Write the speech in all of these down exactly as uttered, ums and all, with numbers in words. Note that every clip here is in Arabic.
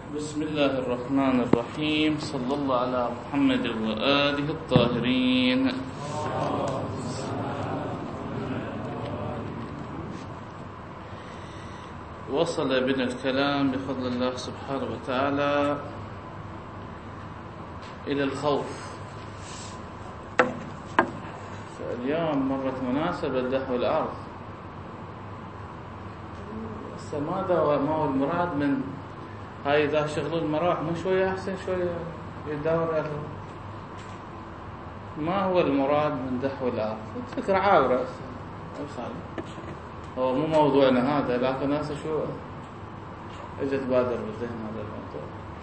بسم الله الرحمن الرحيم. صلى الله على محمد وآله الطاهرين. وصل بنا الكلام بفضل الله سبحانه وتعالى إلى الخوف. فاليوم مرت مناسبة دحو الأرض. ماذا ما هو المراد من هاي؟ إذا شغلوا المراوح مو شوية أحسن شوية يدور. ما هو المراد من دحو الأرض؟ فكرة عابرة هو مو موضوعنا هذا، لكن هسه شو اجت بادر بالذهن هذا الموضوع.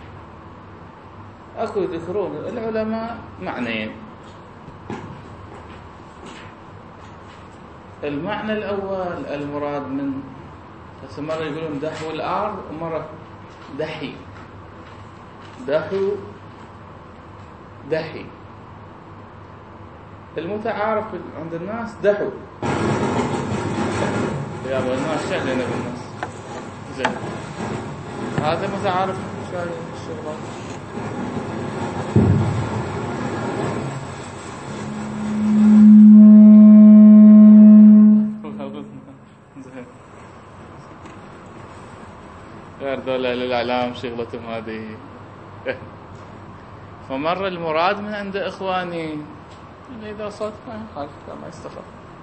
اكو يذكرون العلماء معنيين. المعنى الأول المراد من هسه مرة يقولون دحو الأرض ومرة دحي. دحو دحي المتعارف عند الناس دحو. يا ابو الناس شغلنا بالناس زين، هذا متعارف شغل الشغلات. زين غير دولة للإعلام شغلتهم هذه. فمر المراد من عند إخواني إذا صوت ما يخالف ما يستخف.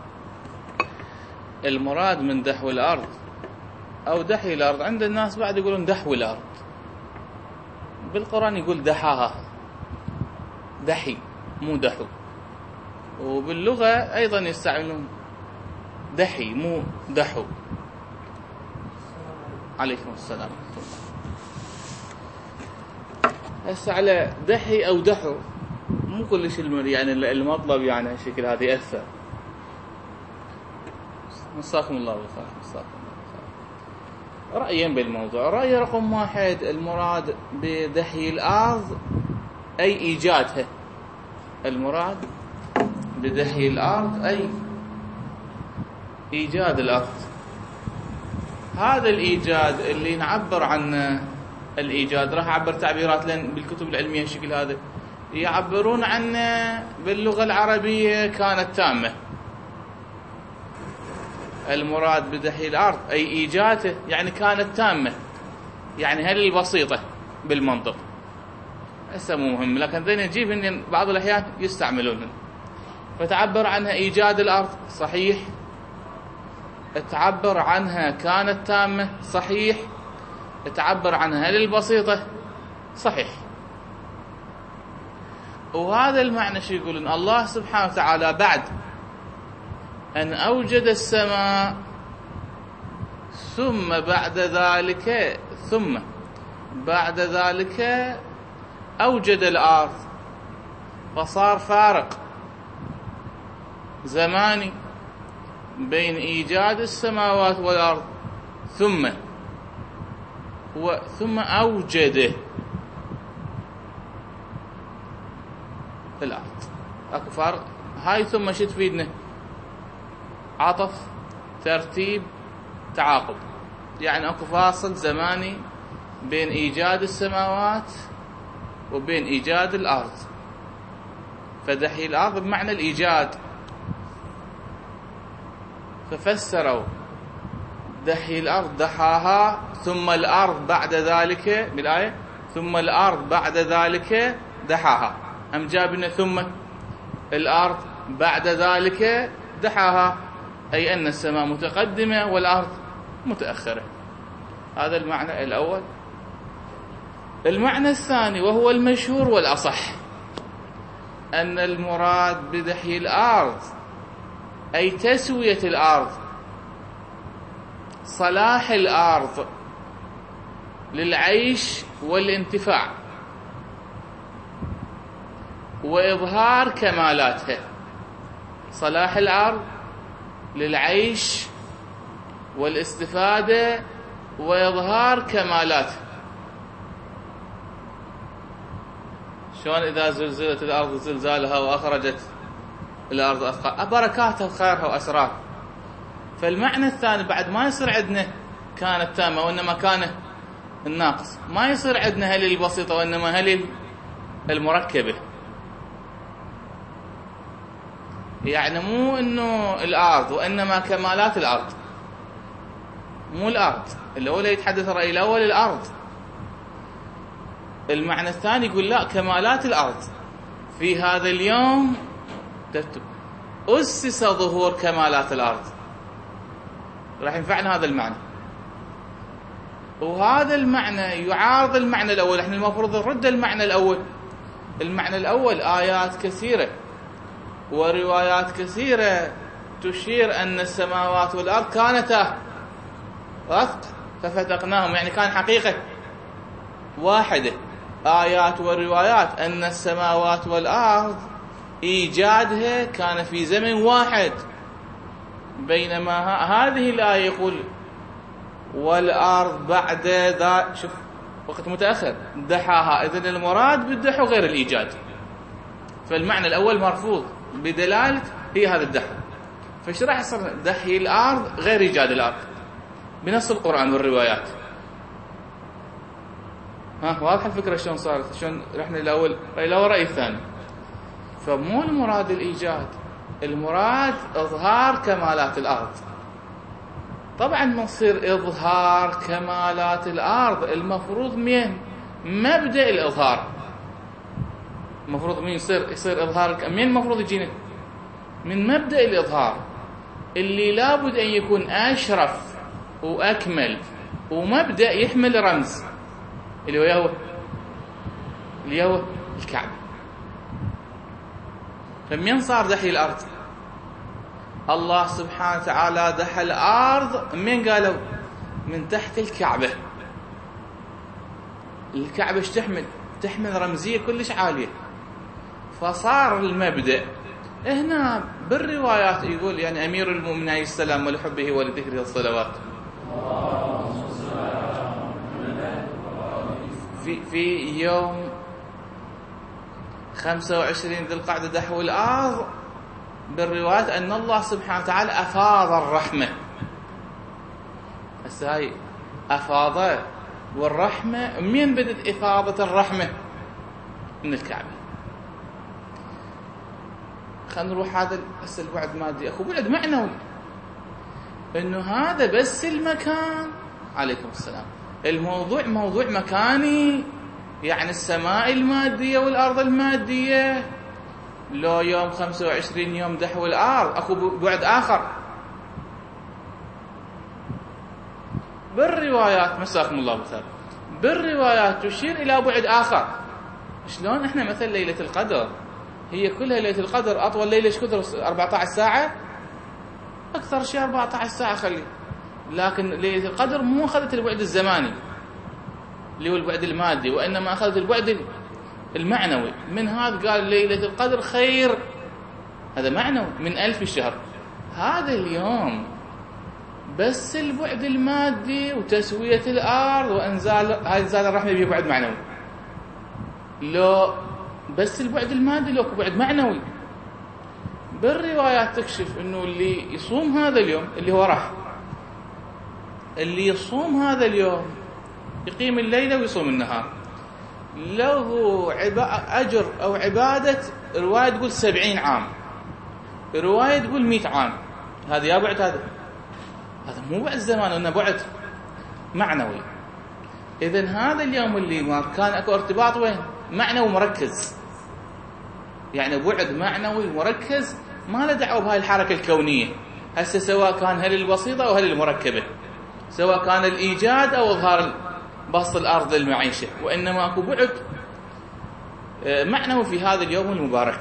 المراد من دحو الأرض أو دحي الأرض عند الناس بعد يقولون دحو الأرض. بالقرآن يقول دحاها، دحي مو دحو. وباللغة أيضا يستعملون دحي مو دحو. عليكم السلام. هسه على دحي أو دحو مو كل شيء يعني المطلب يعني هالشكل هذا يأثر. مساكم الله بالخير. مساكم الله بالخير. رأيين بالموضوع. رأي رقم واحد المراد بدحي الأرض أي إيجادها. المراد بدحي الأرض أي إيجاد الأرض. هذا الإيجاد اللي نعبر عنه الإيجاد راح أعبر تعبيرات لأن بالكتب العلمية الشكل هذا يعبرون عنه باللغة العربية كانت تامة. المراد بدحي الأرض أي إيجاده يعني كانت تامة، يعني هل البسيطة بالمنطق. هسه مو مهم، لكن ذي نجيب إن بعض الأحيان يستعملونها. فتعبر عنها إيجاد الأرض صحيح، تعبر عنها كانت تامة صحيح، تعبر عنها هل البسيطة صحيح. وهذا المعنى شو يقولون؟ الله سبحانه وتعالى بعد أن أوجد السماء ثم بعد ذلك ثم بعد ذلك أوجد الأرض، فصار فارق زماني بين إيجاد السماوات والأرض ثم هو ثم أوجده الأرض. أكو فارق. هاي ثم شو تفيدنا؟ عطف، ترتيب، تعاقب. يعني اكو فاصل زماني بين ايجاد السماوات وبين ايجاد الارض. فدحي الارض بمعنى الايجاد. ففسروا دحي الارض دحاها ثم الارض بعد ذلك بالايه ثم الارض بعد ذلك دحاها. ام جابنا ثم الارض بعد ذلك دحاها، أي أن السماء متقدمة والأرض متأخرة. هذا المعنى الأول. المعنى الثاني وهو المشهور والأصح أن المراد بدحي الأرض أي تسوية الأرض، صلاح الأرض للعيش والانتفاع وإظهار كمالاتها. صلاح الأرض للعيش والاستفادة وإظهار كمالاتها. شلون إذا زلزلت الأرض زلزالها وأخرجت الأرض أثقالها بركاتها وخيرها وأسرارها. فالمعنى الثاني بعد ما يصير عندنا كانت تامة، وإنما كان الناقص، ما يصير عندنا هل البسيطة وإنما هل المركبة. يعني مو إنه الأرض وإنما كمالات الأرض، مو الأرض. الأول يتحدث الرأي الأول الأرض، المعنى الثاني يقول لا كمالات الأرض. في هذا اليوم أسس ظهور كمالات الأرض، راح ينفعنا هذا المعنى. وهذا المعنى يعارض المعنى الأول. احنا المفروض نرد المعنى الأول. المعنى الأول آيات كثيرة وروايات كثيرة تشير أن السماوات والأرض كانتا رتق ففتقناهم، يعني كان حقيقة واحدة. آيات وروايات أن السماوات والأرض إيجادها كان في زمن واحد، بينما هذه الآية يقول والأرض بعد ذا، شوف وقت متأخر، دحاها. إذن المراد بالدحو غير الإيجاد، فالمعنى الأول مرفوض بدلالة هي هذا الدحو. فايش راح يصير؟ دحي الأرض غير إيجاد الأرض بنص القرآن والروايات. ها واضح الفكرة شلون صارت؟ شلون رحنا الأول الأول رأي الثاني. فمو المراد الإيجاد، المراد إظهار كمالات الأرض. طبعا ما يصير إظهار كمالات الأرض، المفروض من مبدأ الإظهار، المفروض من يصير يصير إظهار من المفروض يجينا من مبدأ الإظهار اللي لابد أن يكون أشرف وأكمل، ومبدأ يحمل رمز اللي هو اللي هو الكعبة. فمن صار دحي الأرض؟ الله سبحانه وتعالى دحى الأرض من قالوا من تحت الكعبة. الكعبة ايش تحمل؟ تحمل رمزية كلش عالية. فصار المبدأ هنا بالروايات يقول يعني أمير المؤمنين عليه السلام ولحبه ولذكره الصلوات في في يوم خمسة وعشرين ذي القعدة دحو الأرض. بالروايات أن الله سبحانه وتعالى أفاض الرحمة. هسه هاي أفاض والرحمة، من بدت إفاضة الرحمة؟ من الكعبة. خلينا نروح هذا هسه البعد مادي، أخو بعد معنوي، إنه هذا بس المكان. عليكم السلام. الموضوع موضوع مكاني، يعني السماء المادية والأرض المادية. لو يوم خمسة وعشرين يوم دحو الأرض أكو بعد آخر. بالروايات مساكم الله بالخير، بالروايات تشير إلى بعد آخر. شلون إحنا مثل ليلة القدر هي كلها ليلة القدر، أطول ليلة ايش كثر؟ أربعة عشر ساعة، أكثر شيء أربعة عشر ساعة خلي. لكن ليلة القدر مو أخذت البعد الزماني اللي هو البعد المادي، وإنما أخذت البعد المعنوي. من هذا قال ليلة القدر خير، هذا معنوي، من ألف شهر. هذا اليوم بس البعد المادي وتسوية الأرض وإنزال هاي إنزال الرحمة به بعد معنوي. لو بس البعد المادي لو بعد معنوي. بالروايات تكشف إنه اللي يصوم هذا اليوم اللي هو راح، اللي يصوم هذا اليوم يقيم الليلة ويصوم النهار، له أجر أو عبادة. رواية تقول سبعين عام، رواية تقول مئة عام. هذا يا بعد، هذا هذا مو بعد زمان، إنه بعد معنوي. إذن هذا اليوم اللي ما كان أكو ارتباط وين؟ معنوي مركز، يعني بعد معنوي مركز، ما له دعوة بهاي الحركة الكونية. هسه سواء كان هل البسيطة أو هل المركبة، سواء كان الإيجاد أو إظهار بسط الأرض للمعيشة، وإنما أكو بعد معنوي في هذا اليوم المبارك.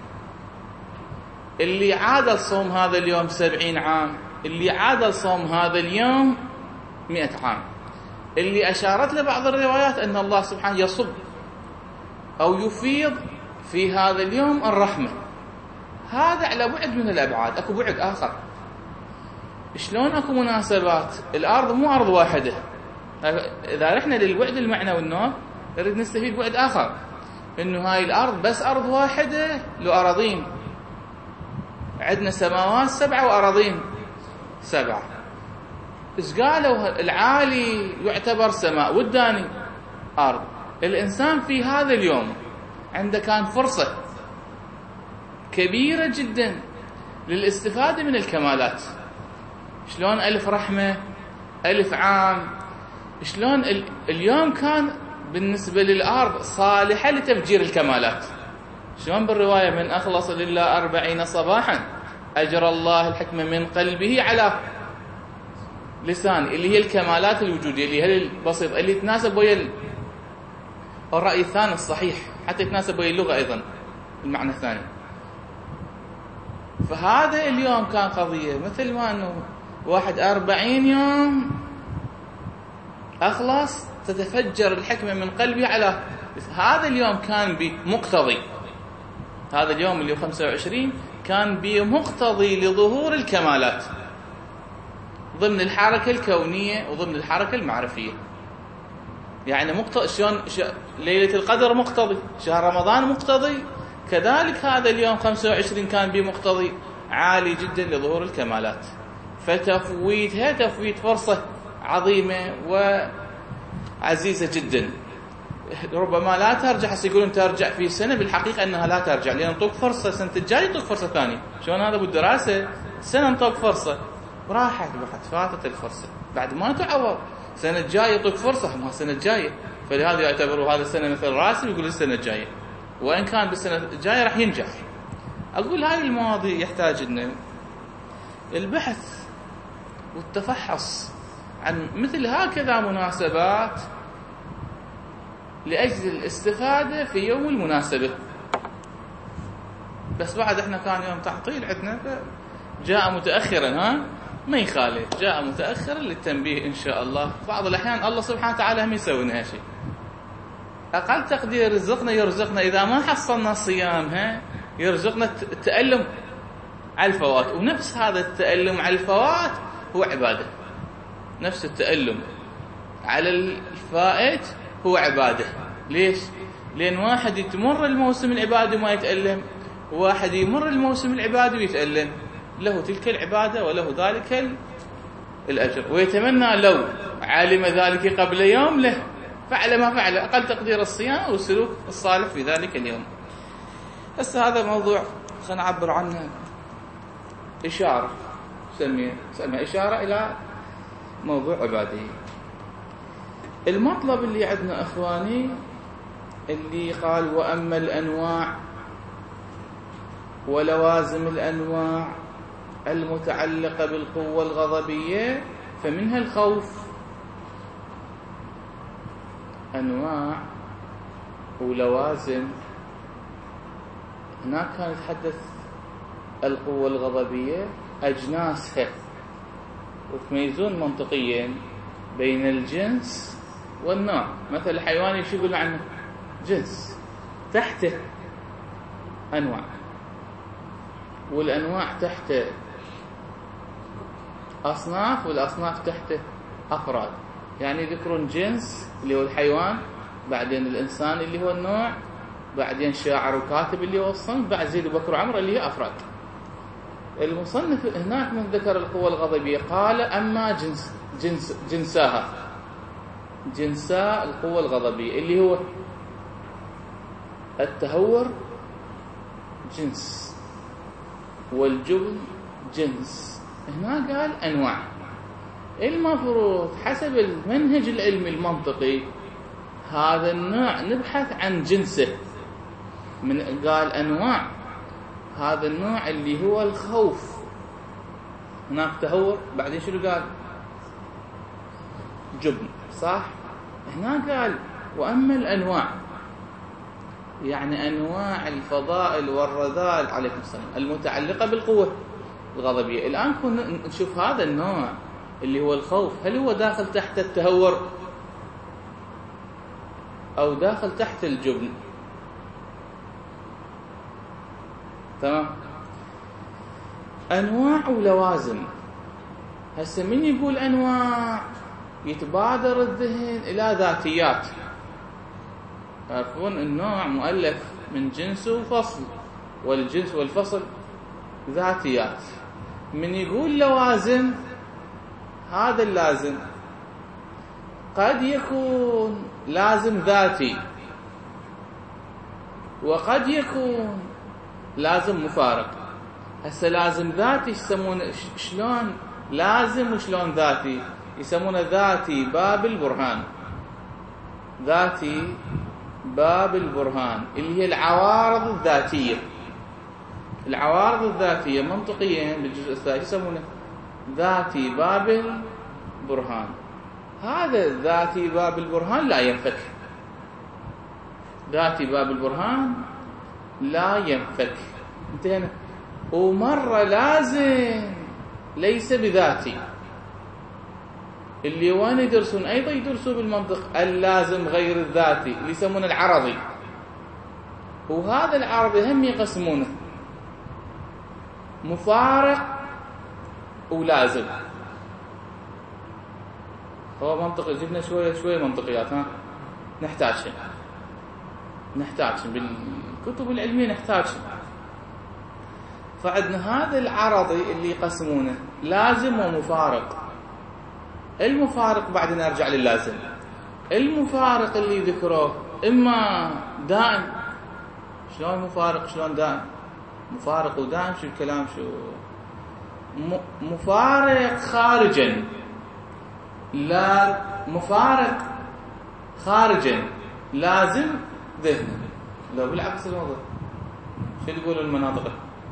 اللي عادل صوم هذا اليوم سبعين عام، اللي عادل صوم هذا اليوم مئة عام. اللي أشارت له بعض الروايات أن الله سبحانه يصب أو يفيض في هذا اليوم الرحمة. هذا على بعد من الأبعاد، أكو بعد آخر. شلون أكو مناسبات؟ الأرض مو أرض واحدة. إذا رحنا للبعد المعنوي النوع نريد نستفيد بعد آخر، إنه هاي الأرض بس أرض واحدة لو أراضين. عندنا سماوات سبعة وأراضين سبعة. إيش قالوا؟ العالي يعتبر سماء والداني أرض. الإنسان في هذا اليوم عنده كان فرصة كبيرة جدا للاستفادة من الكمالات. شلون ألف رحمة، ألف عام، شلون اليوم كان بالنسبة للأرض صالحة لتفجير الكمالات. شلون بالرواية من أخلص لله أربعين صباحا أجرى الله الحكمة من قلبه على لسان، اللي هي الكمالات الوجودية اللي هي البسيطة اللي تناسب ويا الرأي الثاني الصحيح، حتى يتناسب ويا اللغة أيضا المعنى الثاني. فهذا اليوم كان قضية مثل ما أنه واحد أربعين يوم أخلص تتفجر الحكمة من قلبي على هذا اليوم كان بمقتضي، هذا اليوم اللي هو خمسة وعشرين كان بمقتضي لظهور الكمالات ضمن الحركة الكونية وضمن الحركة المعرفية. يعني مقتضي شلون ش... ليلة القدر مقتضي، شهر رمضان مقتضي، كذلك هذا اليوم خمسة وعشرين كان بمقتضي عالي جدا لظهور الكمالات. فتفويتها تفويت فرصة عظيمة وعزيزة جدا، ربما لا ترجع. هسه يقولون ترجع في سنة، بالحقيقة أنها لا ترجع، لأن نطوك فرصة سنة الجاي يطوك فرصة ثانية. شلون هذا بالدراسة؟ سنة نطوك فرصة وراحت بقت فاتت الفرصة، بعد ما تعوض سنة الجاية يطوك فرصة ما السنة الجاية. فلهذا يعتبروا هذا السنة مثل راسب، يقول السنة الجاية، وإن كان بالسنة الجاية راح ينجح. أقول هاي المواضيع يحتاج لنا البحث والتفحص عن مثل هكذا مناسبات لأجل الاستفادة في يوم المناسبة. بس بعد احنا كان يوم تعطيل عندنا، جاء متأخرا، ها ما يخالف، جاء متأخرا للتنبيه إن شاء الله. بعض الأحيان الله سبحانه وتعالى هم يسوي لنا هالشيء، أقل تقدير يرزقنا يرزقنا إذا ما حصلنا الصيام ها يرزقنا التألم على الفوات. ونفس هذا التألم على الفوات هو عبادة، نفس التألم على الفائت هو عبادة. ليش؟ لأن واحد يتمر الموسم العبادي وما يتألم، وواحد يمر الموسم العبادي ويتألم، له تلك العبادة وله ذلك الأجر. ويتمنى لو علم ذلك قبل يوم له فعل ما فعل، أقل تقدير الصيام والسلوك الصالح في ذلك اليوم. بس هذا موضوع خلينا نعبر عنه إشارة، سميه سميه إشارة إلى موضوع عبادي. المطلب اللي عندنا أخواني اللي قال وأما الأنواع ولوازم الأنواع المتعلقة بالقوة الغضبية فمنها الخوف. أنواع ولوازم، هناك كان يتحدث القوة الغضبية أجناسها، وتميزون منطقيا بين الجنس والنوع. مثل الحيوان شو يقول عنه؟ جنس، تحته أنواع، والأنواع تحته أصناف، والأصناف تحته أفراد. يعني يذكرون جنس اللي هو الحيوان، بعدين الإنسان اللي هو النوع، بعدين شاعر وكاتب اللي هو الصنف، بعد زيد وبكر وعمر اللي هي أفراد. المصنف هناك من ذكر القوة الغضبية قال أما جنس جنس جنساها، جنسا القوة الغضبية اللي هو التهور جنس، والجبن جنس. هنا قال أنواع. المفروض حسب المنهج العلمي المنطقي هذا النوع نبحث عن جنسه. من قال أنواع، هذا النوع اللي هو الخوف، هناك تهور، بعدين شنو قال؟ جبن، صح؟ هنا قال وأما الأنواع، يعني أنواع الفضائل والرذائل عليكم السلام المتعلقة بالقوة الغضبية. الآن كنا نشوف هذا النوع اللي هو الخوف، هل هو داخل تحت التهور أو داخل تحت الجبن؟ تمام. أنواع ولوازم. هسه من يقول أنواع يتبادر الذهن إلى ذاتيات. تعرفون النوع مؤلف من جنس وفصل، والجنس والفصل ذاتيات. من يقول لوازم هذا اللازم قد يكون لازم ذاتي، وقد يكون لازم مفارق. هسه لازم ذاتي يسمونه شلون لازم وشلون ذاتي؟ يسمونه ذاتي باب البرهان. ذاتي باب البرهان اللي هي العوارض الذاتية. العوارض الذاتية منطقيا بالجزء الثاني يسمونه ذاتي باب البرهان. هذا ذاتي باب البرهان لا ينفك. ذاتي باب البرهان لا ينفك. انتهينا. ومرة لازم ليس بذاتي. اللي وين يدرسون أيضا يدرسوا بالمنطق اللازم غير الذاتي اللي يسمونه العرضي. وهذا العرضي هم يقسمونه مفارق ولازم. هو منطق جبنا شوية شوية منطقيات. ها نحتاجها نحتاجها بالكتب العلمية نحتاجها. فعندنا هذا العرضي اللي يقسمونه لازم ومفارق. المفارق بعدين ارجع للازم. المفارق اللي ذكروه اما دائم. شلون مفارق شلون دائم؟ مفارق ودائم شو الكلام؟ شو مفارق خارجا، لا مفارق خارجا لازم ذهنا. لو بالعكس الموضوع شو يقولوا المناطق؟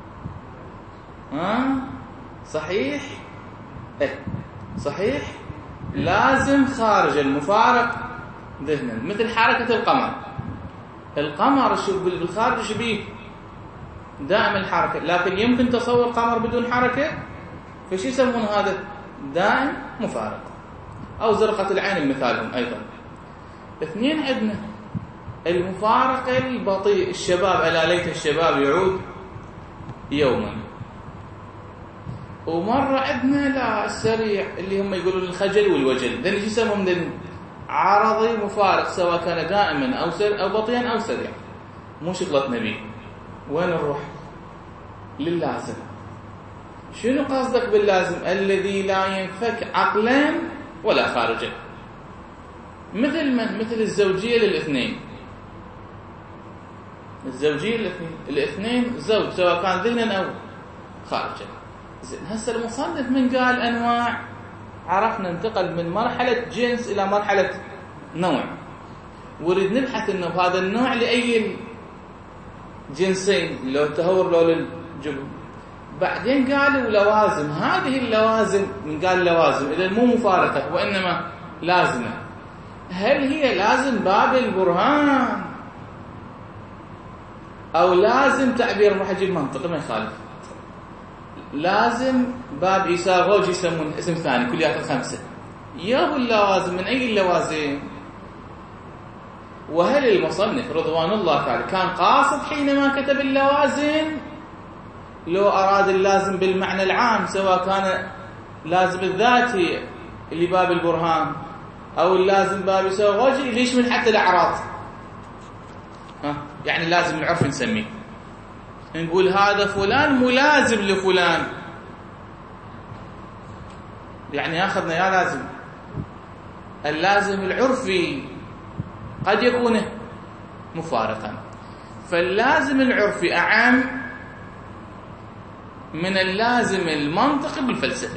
ها صحيح ايه صحيح. لازم خارجا مفارق ذهنا. مثل حركة القمر. القمر شو بالخارج شو بيه؟ دائم الحركة، لكن يمكن تصور قمر بدون حركة. فشي يسمون هذا؟ دائم مفارق. أو زرقة العين مثالهم أيضا. اثنين عندنا المفارق البطيء. الشباب ألا ليت الشباب يعود يوما. ومرة عندنا لا السريع اللي هم يقولون الخجل والوجل. ذن شو يسمون؟ ذن عرضي مفارق سواء كان دائما أو سر أو بطيئا أو سريع. مو شغلتنا بيه. وين نروح؟ للازم. شنو قصدك باللازم؟ الذي لا ينفك عقلا ولا خارجا. مثل من؟ مثل الزوجية للاثنين. الزوجية للاثنين الاثنين زوج سواء كان ذهنا أو خارجا. زين هسه المصنف من قال أنواع، عرفنا انتقل من مرحلة جنس إلى مرحلة نوع. وريد نبحث إنه بهذا النوع لأي جنسين، لو التهور لو للجبن. بعدين قالوا لوازم. هذه اللوازم من قال لوازم إذا مو مفارقة وإنما لازمة. هل هي لازم باب البرهان أو لازم تعبير راح يجيب منطق ما يخالف؟ لازم باب إيساغوج يسمون اسم ثاني كليات الخمسة. ياهو اللوازم من أي اللوازم؟ وهل المصنف رضوان الله تعالى كان قاصد حينما كتب اللوازم لو أراد اللازم بالمعنى العام سواء كان لازم الذاتي اللي باب البرهان أو اللازم باب إيساغوج اللي يشمل حتى الأعراض؟ ها يعني لازم العرف نسميه نقول هذا فلان ملازم لفلان، يعني أخذنا يا لازم. اللازم العرفي قد يكون مفارقا. فاللازم العرفي أعم من اللازم المنطقي بالفلسفي.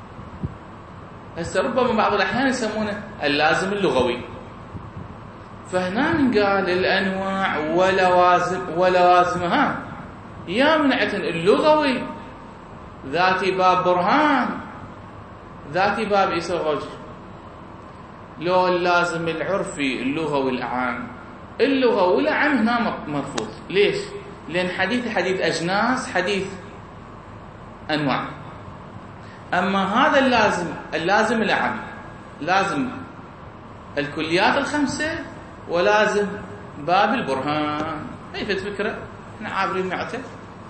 هسه ربما بعض الأحيان يسمونه اللازم اللغوي. فهنا قال الأنواع ولوازم ولوازمها يا منعة اللغوي ذاتي باب برهان ذاتي باب إيساغوج. لو اللازم العرفي اللغوي الأعام. اللغوي الأعام هنا مرفوض. ليش؟ لأن حديث حديث أجناس حديث أنواع. أما هذا اللازم اللازم الأعام لازم الكليات الخمسة ولازم باب البرهان. كيف فكرة؟ احنا عابرين معته.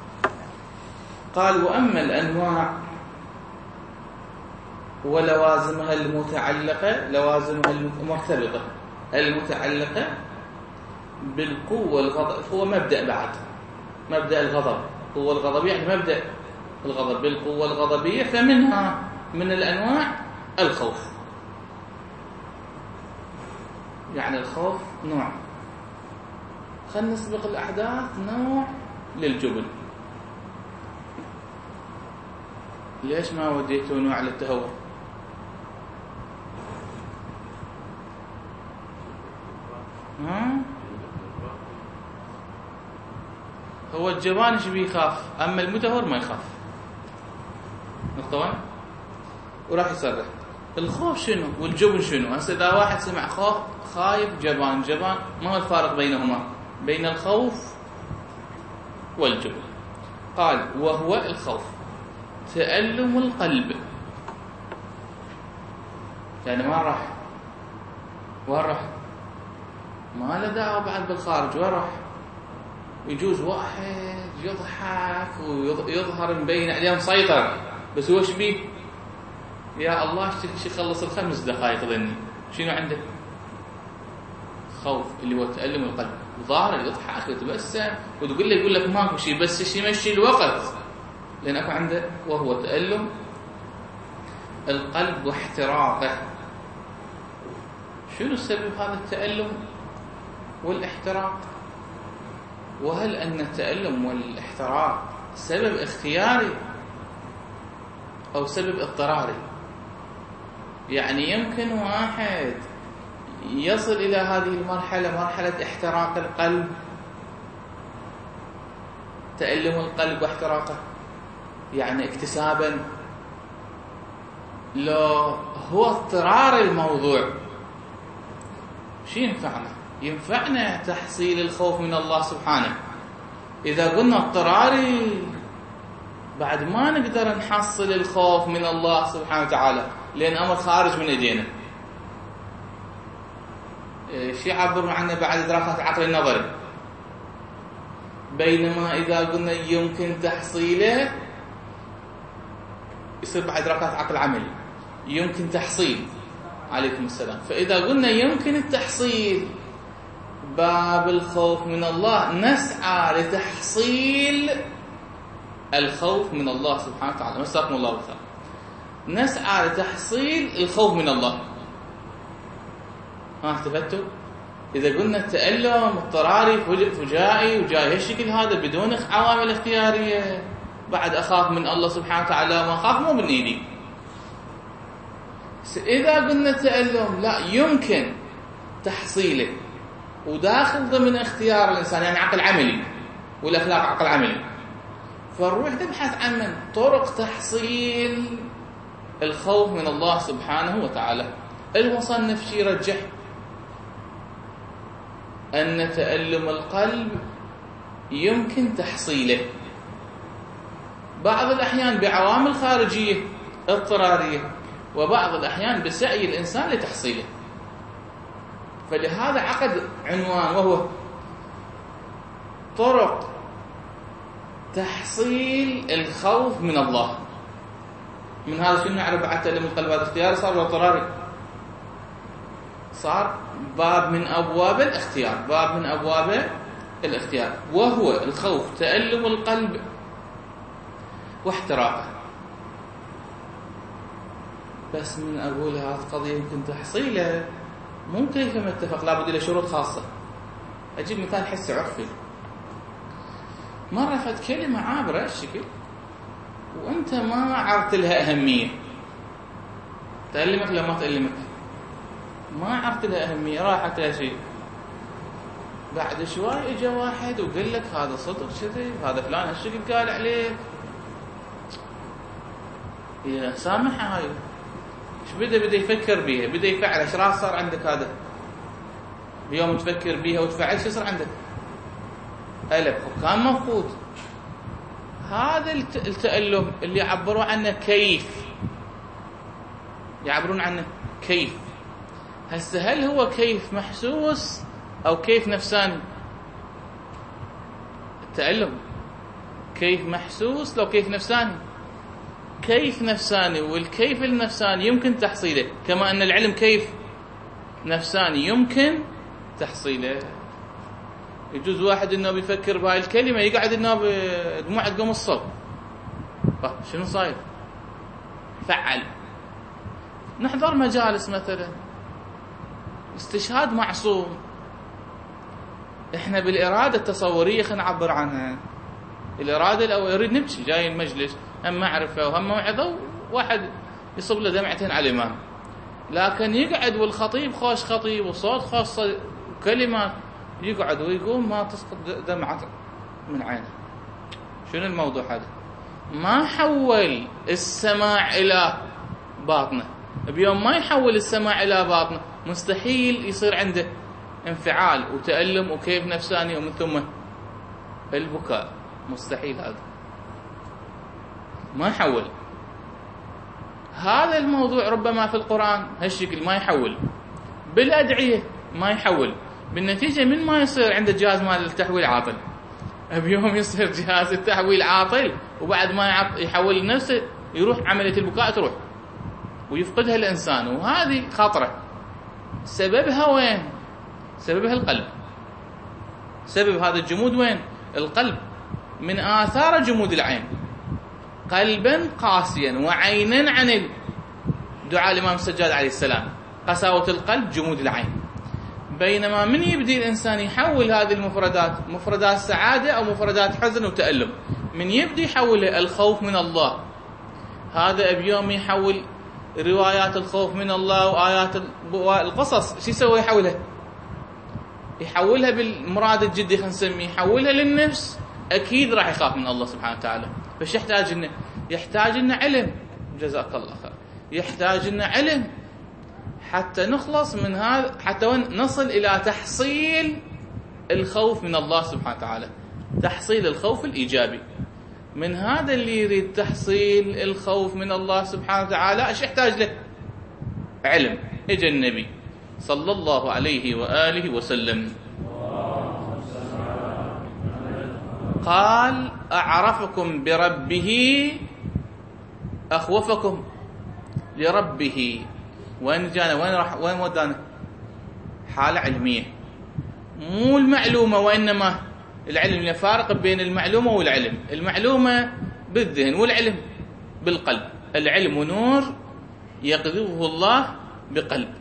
قال وأما الأنواع ولوازمها المتعلقة لوازمها المرتبطة المتعلقة بالقوة الغضب. هو مبدأ بعد مبدأ الغضب. قوة الغضبية يعني مبدأ الغضب بالقوة الغضبية. فمنها من الأنواع الخوف. يعني الخوف نوع، خلينا نسبق الأحداث، نوع للجبن. ليش ما وديتوا نوع للتهور؟ ها؟ هو الجبان ايش بيخاف، اما المتهور ما يخاف. نقطة. وراح يصرح الخوف شنو والجبن شنو. هسه اذا واحد سمع خوف خايف جبان جبان، ما هو الفارق بينهما؟ بين الخوف والجبن. قال وهو الخوف تألم القلب. يعني ما راح وين راح؟ ما له دعوة بعد بالخارج، وين راح؟ يجوز واحد يضحك ويظهر مبين عليه مسيطر، بس هو ايش بيه؟ يا الله ايش يخلص الخمس دقائق ذني، شنو عنده؟ خوف اللي هو تألم القلب. ظاهر يضحك ويتبسم وتقول له يقول لك ماكو شيء، بس ايش يمشي الوقت، لان اكو عنده وهو تألم القلب واحتراقه. شنو سبب هذا التألم والاحتراق؟ وهل أن التألم والاحتراق سبب اختياري أو سبب اضطراري؟ يعني يمكن واحد يصل إلى هذه المرحلة، مرحلة احتراق القلب، تألم القلب واحتراقه، يعني اكتسابا، لو هو اضطرار الموضوع شو ينفعنا؟ ينفعنا تحصيل الخوف من الله سبحانه. إذا قلنا اضطراري بعد ما نقدر نحصل الخوف من الله سبحانه وتعالى، لأن أمر خارج من ايدينا. شو يعبرون عنه بعد دراسة عقل النظري؟ بينما إذا قلنا يمكن تحصيله يصير بعد دراسة عقل عملي، يمكن تحصيل. عليكم السلام. فإذا قلنا يمكن التحصيل باب الخوف من الله، نسعى لتحصيل الخوف من الله سبحانه وتعالى. مساكم الله بالخير. نسعى لتحصيل الخوف من الله. ها استفدتوا؟ إذا قلنا التألم اضطراري فجائي وجاي هالشكل هذا بدون عوامل اختيارية، بعد أخاف من الله سبحانه وتعالى، ما أخاف مو من إيدي. إذا قلنا التألم لا يمكن تحصيله وداخل ضمن اختيار الإنسان، يعني عقل عملي، والأخلاق عقل عملي، فالروح تبحث عن من طرق تحصيل الخوف من الله سبحانه وتعالى. المصنف شي يرجح أن تألم القلب يمكن تحصيله بعض الأحيان بعوامل خارجية اضطرارية، وبعض الأحيان بسعي الإنسان لتحصيله. فلهذا عقد عنوان وهو طرق تحصيل الخوف من الله. من هذا شنو نعرف بعد تألم القلب؟ هذا اختياري صار ولا اضطراري؟ صار باب من أبواب الاختيار، باب من أبواب الاختيار، وهو الخوف تألم القلب واحتراقه. بس من أقول هذه القضية يمكن تحصيله مو كيف ما اتفق، لابد له شروط خاصة. أجيب مثال حسي عرفي. مرة فت كلمة عابرة الشكل وأنت ما عرفت لها أهمية، تألمك لما تألمك، ما عرفت لها أهمية، راحت لها شيء. بعد شوي إجا واحد وقال لك هذا صدق كذي، هذا فلان هالشكل قال عليك، يا سامحة هاي. ايش بدا بدا يفكر بيها، بدا يفعل. ايش راح صار عندك هذا اليوم تفكر بيها وتفعل؟ شو صار عندك؟ قلب كان مفقود. هذا التألم اللي يعبروا عنه كيف، يعبرون عنه كيف. هسه هل هو كيف محسوس او كيف نفساني؟ التألم كيف محسوس لو كيف نفساني. كيف نفساني، والكيف النفساني يمكن تحصيله، كما أن العلم كيف نفساني يمكن تحصيله. يجوز واحد إنه بيفكر بهاي الكلمة يقعد إنه دموع تقوم الصوت، شنو صاير؟ فعل. نحضر مجالس مثلا استشهاد معصوم، احنا بالإرادة التصورية خلينا نعبر عنها. الإرادة لو يريد نمشي جاي المجلس هم معرفة وهم موعظة وواحد يصب له دمعتين على الإمام، لكن يقعد والخطيب خوش خطيب وصوت خوش كلمات، يقعد ويقوم ما تسقط دمعة من عينه. شنو الموضوع هذا؟ ما حول السماع إلى باطنه. بيوم ما يحول السماع إلى باطنه مستحيل يصير عنده انفعال وتألم وكيف نفساني ومن ثم البكاء، مستحيل هذا، ما يحول. هذا الموضوع ربما في القرآن هالشكل ما يحول، بالأدعية ما يحول، بالنتيجة من ما يصير عنده جهاز مال التحويل عاطل. بيوم يصير جهاز التحويل عاطل وبعد ما يحول نفسه يروح عملية البكاء تروح ويفقدها الإنسان، وهذه خطرة. سببها وين؟ سببها القلب. سبب هذا الجمود وين؟ القلب. من آثار جمود العين قلبا قاسيا وعينا عن دعاء الإمام السجاد عليه السلام، قساوة القلب جمود العين. بينما من يبدي الإنسان يحول هذه المفردات مفردات سعادة أو مفردات حزن وتألم، من يبدي يحولها الخوف من الله. هذا بيوم يحول روايات الخوف من الله وآيات القصص، شو يسوي؟ يحولها يحولها بالمراد الجدي خلينا نسميه، يحولها للنفس. أكيد راح يخاف من الله سبحانه وتعالى. فش يحتاج لنا؟ يحتاج لنا علم، جزاك الله خير، يحتاج لنا علم حتى نخلص من هذا، حتى نصل إلى تحصيل الخوف من الله سبحانه وتعالى، تحصيل الخوف الإيجابي. من هذا اللي يريد تحصيل الخوف من الله سبحانه وتعالى ايش يحتاج له؟ علم. اجى النبي صلى الله عليه وآله وسلم قال أعرفكم بربه أخوفكم لربه. وين جانا؟ وين راح؟ وين ودانا؟ حالة علمية، مو المعلومة، وإنما العلم. يفارق بين المعلومة والعلم. المعلومة بالذهن والعلم بالقلب. العلم نور يقذفه الله بقلب.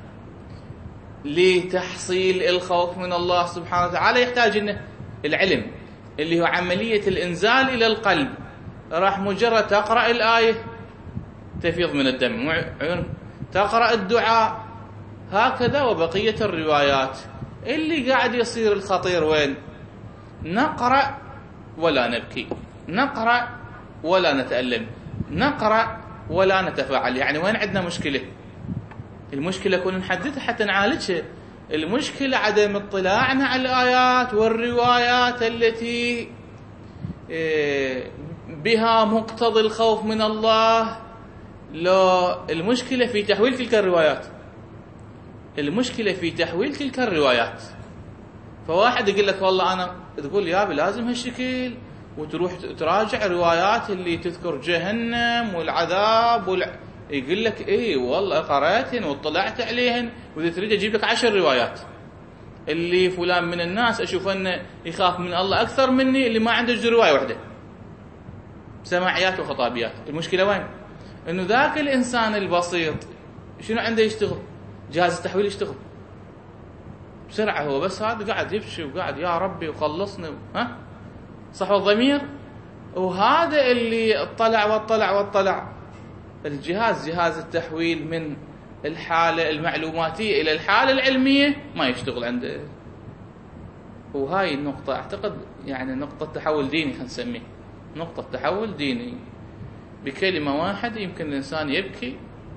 لتحصيل الخوف من الله سبحانه وتعالى يحتاج إنه العلم اللي هو عملية الإنزال إلى القلب. راح مجرد تقرأ الآية تفيض من الدم، تقرأ الدعاء، هكذا وبقية الروايات. اللي قاعد يصير الخطير وين؟ نقرأ ولا نبكي، نقرأ ولا نتألم، نقرأ ولا نتفاعل. يعني وين عندنا مشكلة؟ المشكلة كنا نحددها حتى نعالجها. المشكلة عدم اطلاعنا على الآيات والروايات التي بها مقتضى الخوف من الله. لا، المشكلة في تحويل تلك الروايات، المشكلة في تحويل تلك الروايات. فواحد يقول لك والله أنا، تقول يا أبي لازم هالشكل، وتروح تراجع روايات اللي تذكر جهنم والعذاب والع... يقول لك إيه والله قرأتهن واطلعت عليهن، وإذا تريد أجيب لك عشر روايات. اللي فلان من الناس أشوف أنه يخاف من الله أكثر مني، اللي ما عنده جزء رواية واحدة، سماعيات وخطابيات. المشكلة وين؟ إنه ذاك الإنسان البسيط شنو عنده؟ يشتغل جهاز التحويل، يشتغل بسرعة، هو بس هذا قاعد يبكي وقاعد يا ربي وخلصني، ها صح الضمير. وهذا اللي اطلع واطلع واطلع الجهاز، جهاز التحويل من الحالة المعلوماتية إلى الحالة العلمية ما يشتغل عنده. وهاي النقطة أعتقد يعني نقطة تحول ديني، خلينا نسميه نقطة تحول ديني. بكلمة واحدة يمكن الإنسان يبكي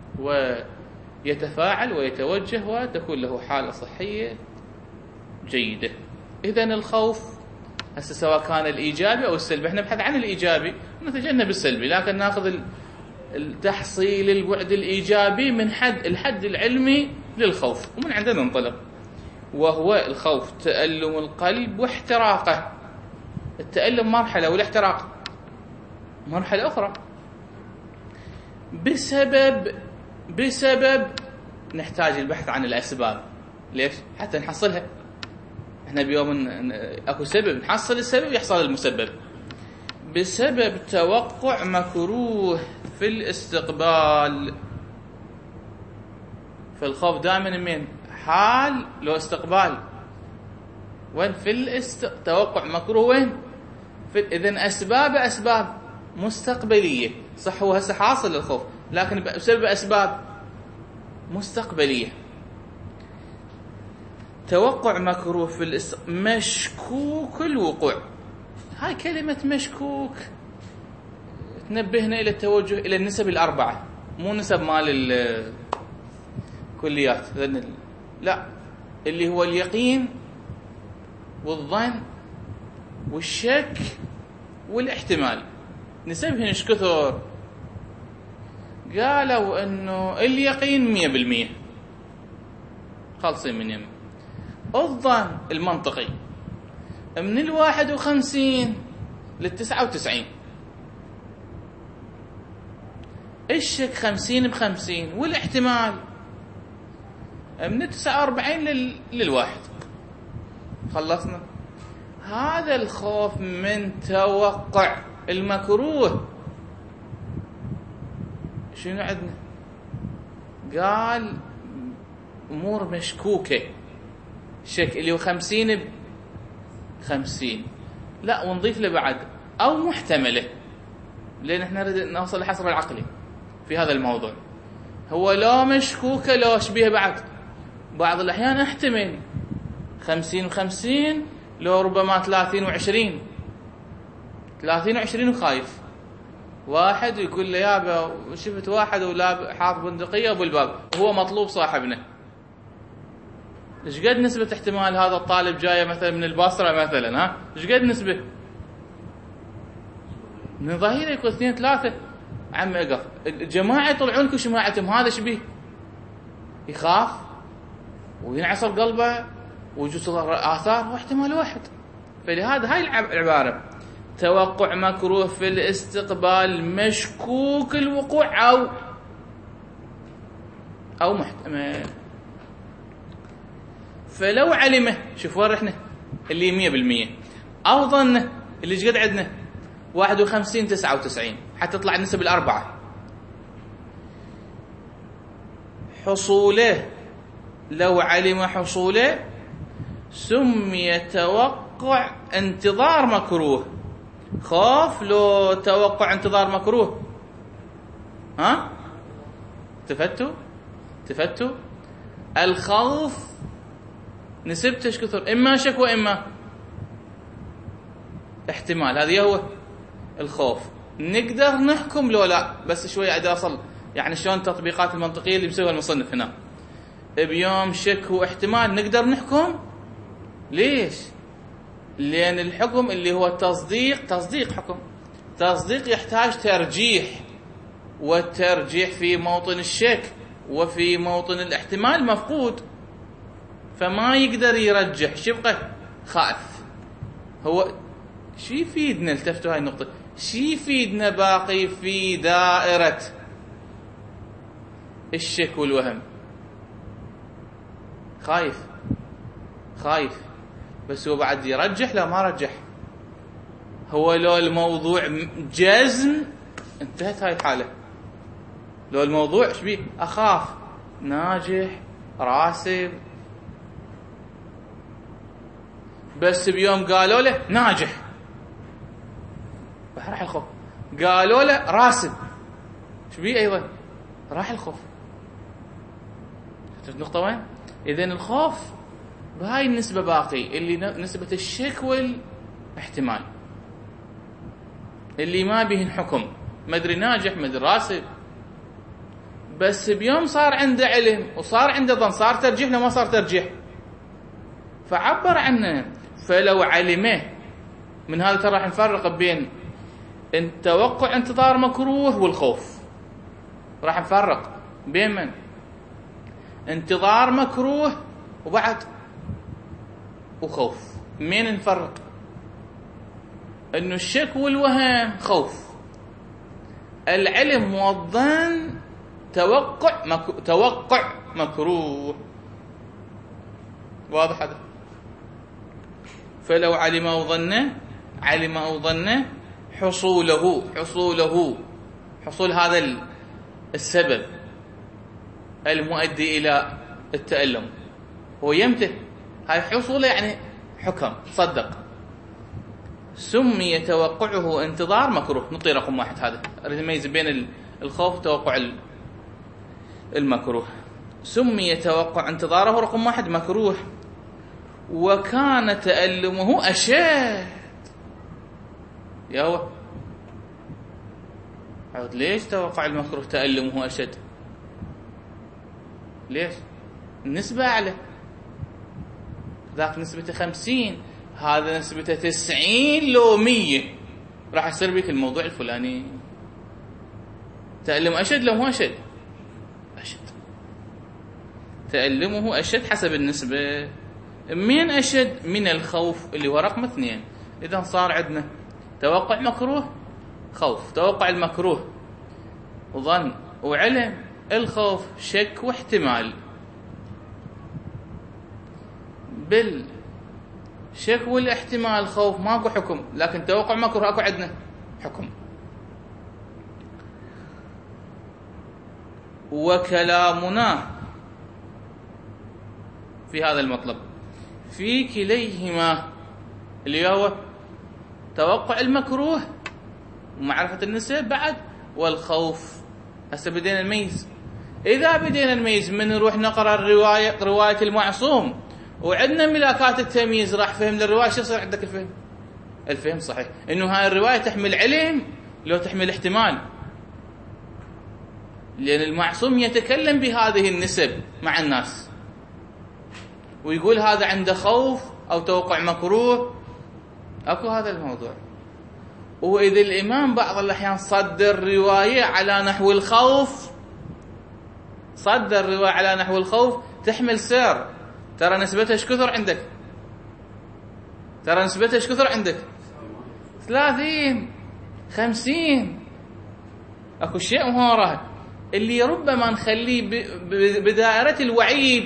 ويتفاعل ويتوجه وتكون له حالة صحية جيدة. إذن الخوف هسه سواء كان الإيجابي أو السلبي، احنا نبحث عن الإيجابي ونتجنب السلبي، لكن ناخذ التحصيل البعد الإيجابي من حد الحد العلمي للخوف، ومن عندنا ننطلق. وهو الخوف تألم القلب واحتراقه. التألم مرحلة والاحتراق مرحلة أخرى. بسبب بسبب نحتاج البحث عن الأسباب. ليش؟ حتى نحصلها. احنا بيوم اكو سبب نحصل السبب يحصل المسبب. بسبب توقع مكروه في الاستقبال. فالخوف دائما من حال لو استقبال. وين في الاست... توقع مكروه وين في... اذن اسباب اسباب مستقبليه. صح هو هسه حاصل الخوف لكن بسبب اسباب مستقبليه. توقع مكروه في الاست... مشكوك الوقوع. هاي كلمه مشكوك تنبهنا الى التوجه الى النسب الاربعه، مو نسب مال الكليات، لا، اللي هو اليقين والظن والشك والاحتمال. نسبهن ايش كثر؟ قالوا انه اليقين مية بالمية خالصين من يم. الظن المنطقي من الواحد وخمسين للتسعة وتسعين. الشك خمسين بخمسين، والاحتمال من التسعة واربعين لل... للواحد. خلصنا. هذا الخوف من توقع المكروه. شنو عندنا؟ قال امور مشكوكه، شك اللي هو خمسين بخمسين، لا ونضيف له بعد او محتمله، لان احنا نريد نوصل لحصر العقلي في هذا الموضوع. هو لا مشكوكه لا شبيه بعد، بعض الاحيان احتمل خمسين وخمسين، لو ربما ثلاثين وعشرين، ثلاثين وعشرين وخايف. واحد يقول له يابا شفت واحد ولا حاط بندقية بالباب، هو مطلوب صاحبنا. ايش قد نسبة احتمال هذا الطالب جاي مثلا من البصرة مثلا؟ ها ايش قد نسبة؟ من ظهيره يكون اثنين ثلاثة. عم اقف الجماعة يطلعون لكم شماعتهم، هذا شبيه؟ يخاف وينعصر قلبه ويجوز آثار، واحتمال واحد. فلهذا هاي العبارة توقع مكروه في الاستقبال مشكوك الوقوع أو أو محتمل. فلو علمه، شوف وين رحنا، اللي مية بالمية، أو ظنه اللي ايش قد عندنا واحد وخمسين تسعة وتسعين، حتى تطلع النسب الأربعة. حصوله، لو علم حصوله سمي توقع انتظار مكروه. خوف لو توقع انتظار مكروه. ها تفتوا تفتوا الخوف نسبته ايش كثر؟ اما شك واما احتمال. هذا هو الخوف. نقدر نحكم لو لا، بس شوي ادي اصل يعني شلون التطبيقات المنطقيه اللي بيسويها المصنف هنا. بيوم شك واحتمال نقدر نحكم. ليش؟ لأن الحكم اللي هو تصديق، تصديق حكم، تصديق يحتاج ترجيح، والترجيح في موطن الشك وفي موطن الاحتمال مفقود، فما يقدر يرجح. شبقه خائف. هو شي يفيدنا؟ التفتوا هاي النقطة. شي يفيدنا باقي في دائرة الشك والوهم؟ خايف خايف بس هو بعد يرجح. لا ما رجح. هو لو الموضوع جزم انتهت هاي الحالة. لو الموضوع ايش بيه؟ اخاف، ناجح، راسب، بس بيوم قالوا له ناجح راح الخوف. قالوا له راسب ايش بيه ايضا؟ راح الخوف. شفت النقطة وين؟ اذن الخوف بهاي النسبة باقي، اللي نسبة الشك والاحتمال، اللي ما بيهن حكم، ما ادري ناجح ما ادري راسب، بس بيوم صار عنده علم وصار عنده ظن، صار ترجيح لما صار ترجيح، فعبر عنه. فلو علمه من هذا ترى راح نفرق بين التوقع انتظار مكروه والخوف. راح نفرق بين من انتظار مكروه وبعد وخوف. مين نفرق؟ انه الشك والوهم خوف، العلم والظن توقع مك... توقع مكروه. واضح هذا؟ فلو علم او ظن، علم او ظن حصوله، حصوله حصول هذا السبب المؤدي إلى التألم هو يمتى هاي حصوله يعني حكم صدق. سمي توقعه انتظار مكروه. نعطي رقم واحد هذا نميز بين الخوف وتوقع المكروه. سمي توقع انتظاره رقم واحد مكروه وكان تألمه أشد. يا هو عود ليش توقع المكروه تألمه أشد؟ ليش؟ النسبة أعلى. ذاك نسبته خمسين هذا نسبته تسعين لو مية راح يصير بك الموضوع الفلاني. تألم أشد لو مو أشد؟ أشد. تألمه أشد حسب النسبة. من أشد؟ من الخوف اللي هو رقم اثنين. إذا صار عندنا توقع مكروه خوف. توقع المكروه ظن وعلم. الخوف شك واحتمال. بالشك والاحتمال خوف ماكو حكم، لكن توقع مكروه اكو عندنا حكم. وكلامنا في هذا المطلب في كليهما اللي هو توقع المكروه ومعرفة النسب بعد والخوف. هسه بدينا نميز. إذا بدينا نميز من نروح نقرأ الرواية رواية المعصوم وعندنا ملاكات التمييز راح فهم للرواية شو يصير عندك الفهم؟ الفهم صحيح إنه هاي الرواية تحمل علم لو تحمل احتمال، لأن المعصوم يتكلم بهذه النسب مع الناس ويقول هذا عنده خوف أو توقع مكروه. أكو هذا الموضوع. وإذا الإمام بعض الأحيان صدر رواية على نحو الخوف صدر رواية على نحو الخوف تحمل سير. ترى نسبتها ايش كثر عندك؟ ترى نسبتها ايش كثر عندك؟ ثلاثين خمسين. اكو شيء مهارة اللي ربما نخليه بدائرة الوعيد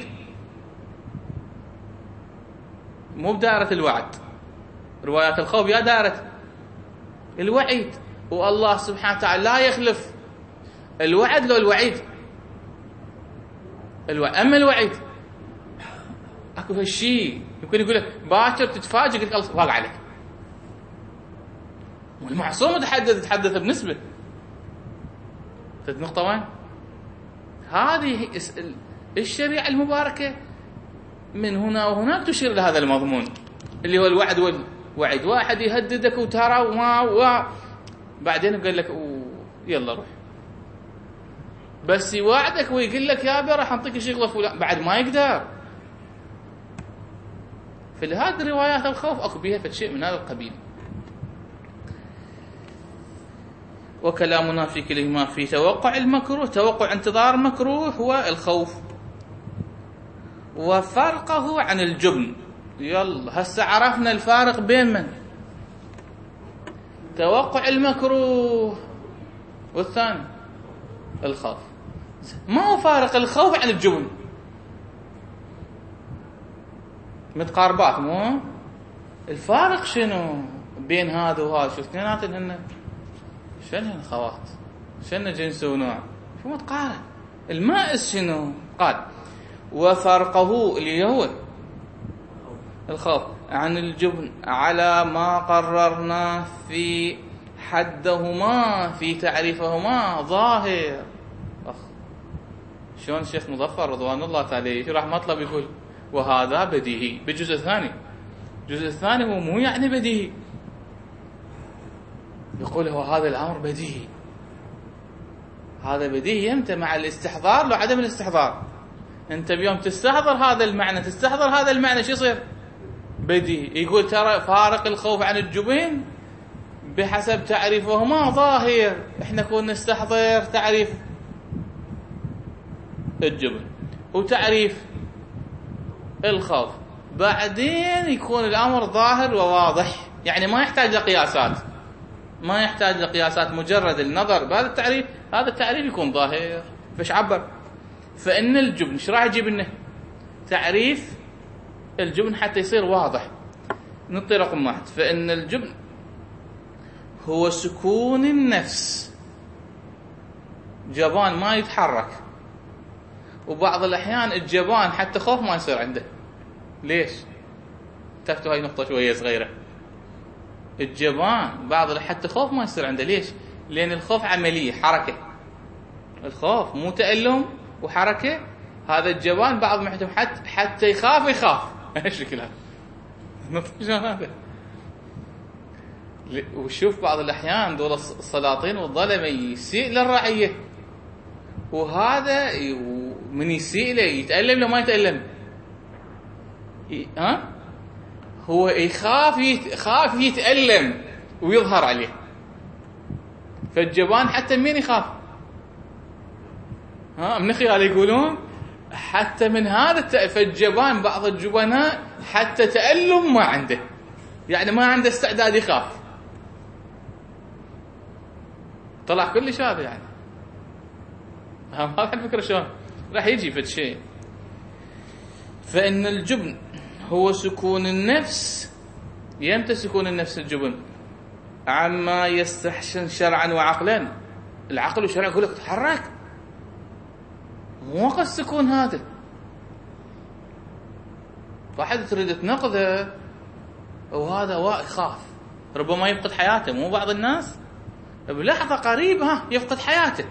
مو بدائرة الوعد. روايات الخوف يا دائرة الوعيد، والله سبحانه وتعالى لا يخلف الوعد لو الوعيد. الوعد أما الوعيد اكو هالشيء يمكن يقول لك باكر تتفاجئ قلت الله واقع عليك. والمعصوم تحدث تحدث بنسبة. نقطة وين؟ هذه الشريعة المباركة من هنا وهناك تشير لهذا المضمون اللي هو الوعد والوعيد. واحد يهددك وترى وما و بعدين يقول لك يلا روح، بس يوعدك ويقول لك يا ابي راح اعطيك شغله فلان بعد ما يقدر. في هذه روايات الخوف اكو بها فشيء من هذا القبيل. وكلامنا في كلمة في توقع المكروه توقع انتظار مكروه هو الخوف وفرقه عن الجبن. يلا هسه عرفنا الفارق بين من توقع المكروه والثاني الخوف. ما هو فارق الخوف عن الجبن؟ متقاربات مو؟ الفارق شنو بين هذا وهذا؟ شو اثنيناتن هن شنو هن خوات؟ شنو جنس ونوع؟ شو متقارب؟ المائس شنو؟ قال وفرقه اللي هو الخوف عن الجبن على ما قررنا في حدهما في تعريفهما ظاهر. أخ شلون الشيخ مظفر رضوان الله عليه شو راح مطلب يقول وهذا بديهي بالجزء الثاني. الجزء الثاني هو مو يعني بديهي، يقول هو هذا الأمر بديهي. هذا بديهي يمتى مع الاستحضار لو عدم الاستحضار. انت بيوم تستحضر هذا المعنى تستحضر هذا المعنى شو يصير بديهي. يقول ترى فارق الخوف عن الجبن بحسب تعريفهما ظاهر. احنا كنا نستحضر تعريف الجبن وتعريف الخوف بعدين يكون الأمر ظاهر وواضح، يعني ما يحتاج لقياسات ما يحتاج لقياسات مجرد النظر بهذا التعريف هذا التعريف يكون ظاهر. فش عبر فإن الجبن ايش راح يجيب لنا تعريف الجبن حتى يصير واضح. نعطي رقم واحد فإن الجبن هو سكون النفس، جبان ما يتحرك وبعض الأحيان الجبان حتى خوف ما يصير عنده. ليش؟ تفتوا هاي نقطة شوية صغيرة. الجبان بعض حتى خوف ما يصير عنده. ليش؟ لأن الخوف عملية، حركة. الخوف مو تألم وحركة. هذا الجبان بعض محتم حتى حتى يخاف يخاف. الشكل هذا نقطة شلون هذا. وشوف بعض الأحيان دول السلاطين والظلمة يسيء للرعية، وهذا من يسيء له يتألم له ما يتألم. ها هو يخاف يخاف يتألم ويظهر عليه. فالجبان حتى مين يخاف؟ ها من خلال يقولون حتى من هذا الت... فالجبان بعض الجبناء حتى تألم ما عنده، يعني ما عنده استعداد يخاف. طلع كل هذا يعني. هذا الفكرة شلون راح يجي في شيء. فإن الجبن هو سكون النفس. يمتى سكون النفس الجبن؟ عما يستحسن شرعا وعقلا. العقل والشرع يقول لك تحرك، مو وقت السكون هذا. واحد تريد تنقذه وهذا يخاف، ربما يفقد حياته. مو بعض الناس بلحظة قريبة يفقد حياته،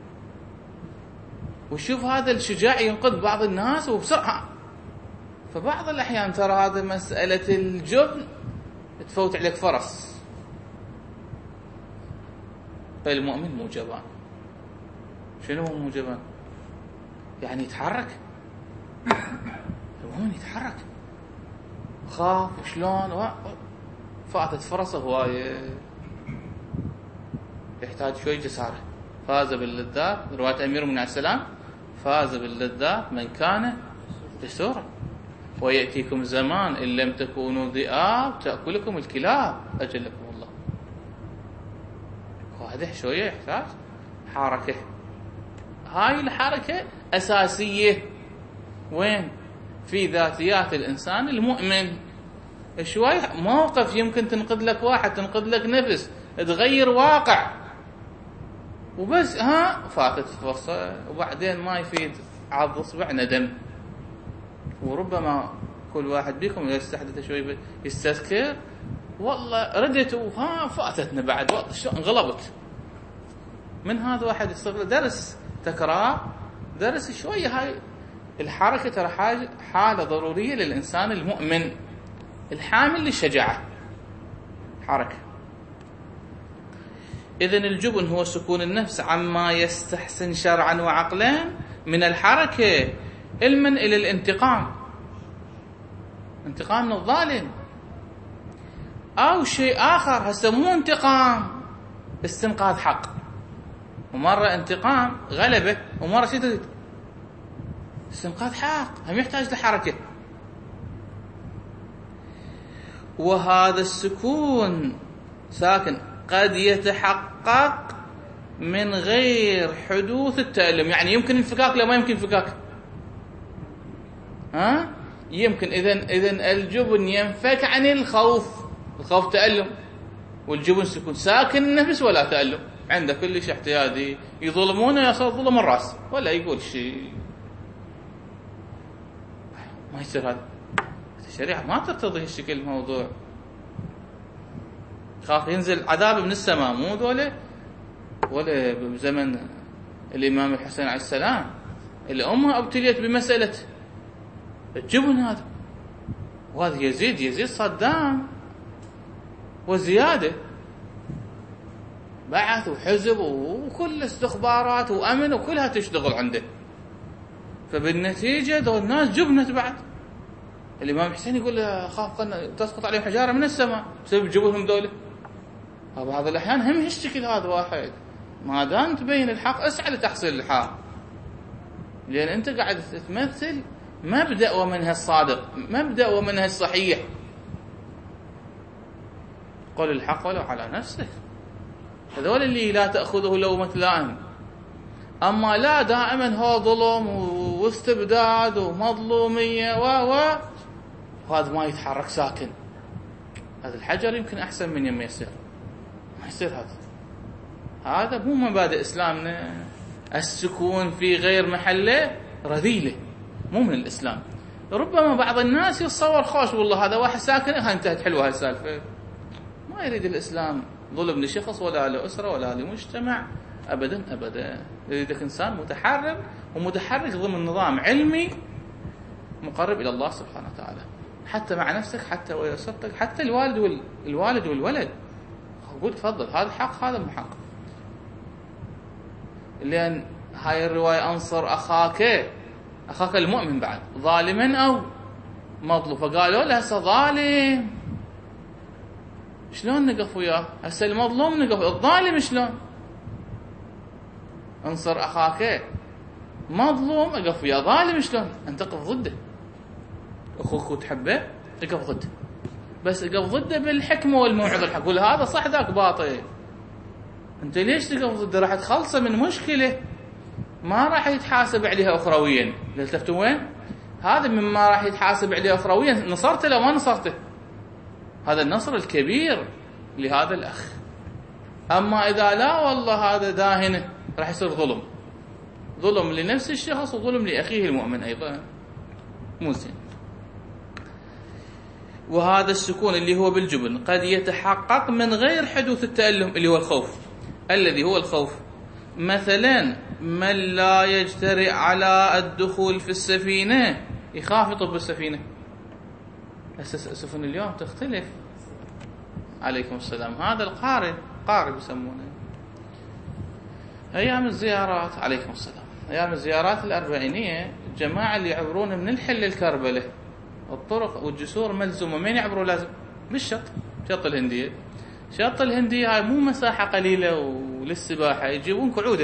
وشوف هذا الشجاع ينقذ بعض الناس وبسرعة. فبعض الأحيان ترى هذا مسألة الجبن تفوت عليك فرس. المؤمن مو جبان. شنو هو مو جبان؟ يعني يتحرك. المؤمن يتحرك، خاف وشلون فاتت فرسه هواية، يحتاج شوي جسارة. فاز باللذات، رواية أمير من عليه السلام، فاز باللذات من كان جسورا، ويأتيكم زمان إن لم تكونوا ذئاب تأكلكم الكلاب أجلكم الله. وهذا شوية يحتاج حركة. هاي الحركة أساسية وين؟ في ذاتيات الإنسان المؤمن. شوي موقف يمكن تنقذ لك واحد، تنقذ لك نفس، تغير واقع، وبس ها فاتت فرصة وبعدين ما يفيد عض اصبع ندم. وربما كل واحد بيكم إذا استحدث شوي يستذكر والله ردت وها فاتتنا بعد وقت شلون انغلبت. من هذا واحد يصير درس تكرار، درس شوية. هاي الحركة ترى حاجة حالة ضرورية للإنسان المؤمن الحامل للشجاعة. حركة. إذن الجبن هو سكون النفس عما يستحسن شرعا وعقلا من الحركة، علما إلى الانتقام، انتقام من الظالم، أو شيء آخر. هسه مو انتقام استنقاذ حق، ومرة انتقام غلبة، ومرة شيء تريد استنقاذ حق، هم يحتاج لحركة. وهذا السكون ساكن قد يتحقق من غير حدوث التألم. يعني يمكن انفكاك، لا ما يمكن انفكاك. ها يمكن. إذن إذن الجبن ينفك عن الخوف. الخوف تألم، والجبن سكون ساكن النفس ولا تألم. عنده كل شيء احتيادي، يظلمونه يصير ظلم الراس ولا يقول شيء. ما يصير هذا. الشريعة ما ترتضي هالشكل الموضوع. خاف ينزل عذاب من السماء، مو دولة ولا بزمن الإمام الحسين عليه السلام اللي أمها ابتليت بمسألة الجبن هذا. وهذا يزيد يزيد صدام وزيادة، بعث وحزب وكل استخبارات وأمن وكلها تشتغل عنده. فبالنتيجة دول الناس جبنت بعد. الإمام الحسين يقول خاف تسقط عليهم حجارة من السماء بسبب جبنهم دولة. بعض الأحيان هم هالشكل هذا واحد. ما دام تبين الحق اسعى لتحصيل الحق، لأن أنت قاعد تمثل مبدأ ومنهج الصادق، مبدأ ومنهج الصحيح. قل الحق ولو على نفسه. هذول اللي لا تأخذه لومة لائم. أما لا دائما هو ظلم واستبداد ومظلومية و و وهذا ما يتحرك ساكن. هذا الحجر يمكن أحسن من يما يصير. ما يصير هذا. هذا مو مبادئ إسلامنا. السكون في غير محله رذيلة مو من الإسلام. ربما بعض الناس يتصور خوش والله هذا واحد ساكن ها انتهت حلوة هالسالفة. ما يريد الإسلام ظلم لشخص ولا لأسرة ولا لمجتمع أبدا أبدا. يريدك إنسان متحرر ومتحرك ضمن نظام علمي مقرب إلى الله سبحانه وتعالى، حتى مع نفسك حتى ويسرتك حتى الوالد وال... الوالد والولد. قول تفضل هذا حق هذا مو حق. لأن هاي الرواية أنصر أخاك أخاك المؤمن بعد ظالما أو مظلوم، فقالوا له هسه ظالم شلون نقف وياه؟ هسه المظلوم نقف، الظالم شلون؟ انصر أخاك مظلوم اقف وياه، ظالم شلون؟ أنت تقف ضده. أخوك وتحبه اقف ضده، بس اقف ضده بالحكمة والموعظة الحق. قول هذا صح ذاك باطل. أنت ليش تقف ضده؟ راح تخلصه من مشكلة ما راح يتحاسب عليها أخرويا. التفتوا وين؟ هذا مما راح يتحاسب عليه أخرويا. نصرته لو ما نصرته، هذا النصر الكبير لهذا الأخ. أما إذا لا والله هذا داهنه راح يصير ظلم، ظلم لنفس الشخص وظلم لأخيه المؤمن أيضا، مو زين. وهذا السكون اللي هو بالجبن قد يتحقق من غير حدوث التألم اللي هو الخوف. الذي هو الخوف مثلا من لا يجترئ على الدخول في السفينة، يخاف يطب السفينة. السفن اليوم تختلف. عليكم السلام. هذا القارب، قارب يسمونه. أيام الزيارات، عليكم السلام، أيام الزيارات الأربعينية جماعة اللي يعبرون من الحل الكربلة الطرق والجسور ملزومة. مين يعبروا؟ لازم بالشط، شط الهندية. شط الهندية هاي مو مساحة قليلة وللسباحة، يجيبون قعودة.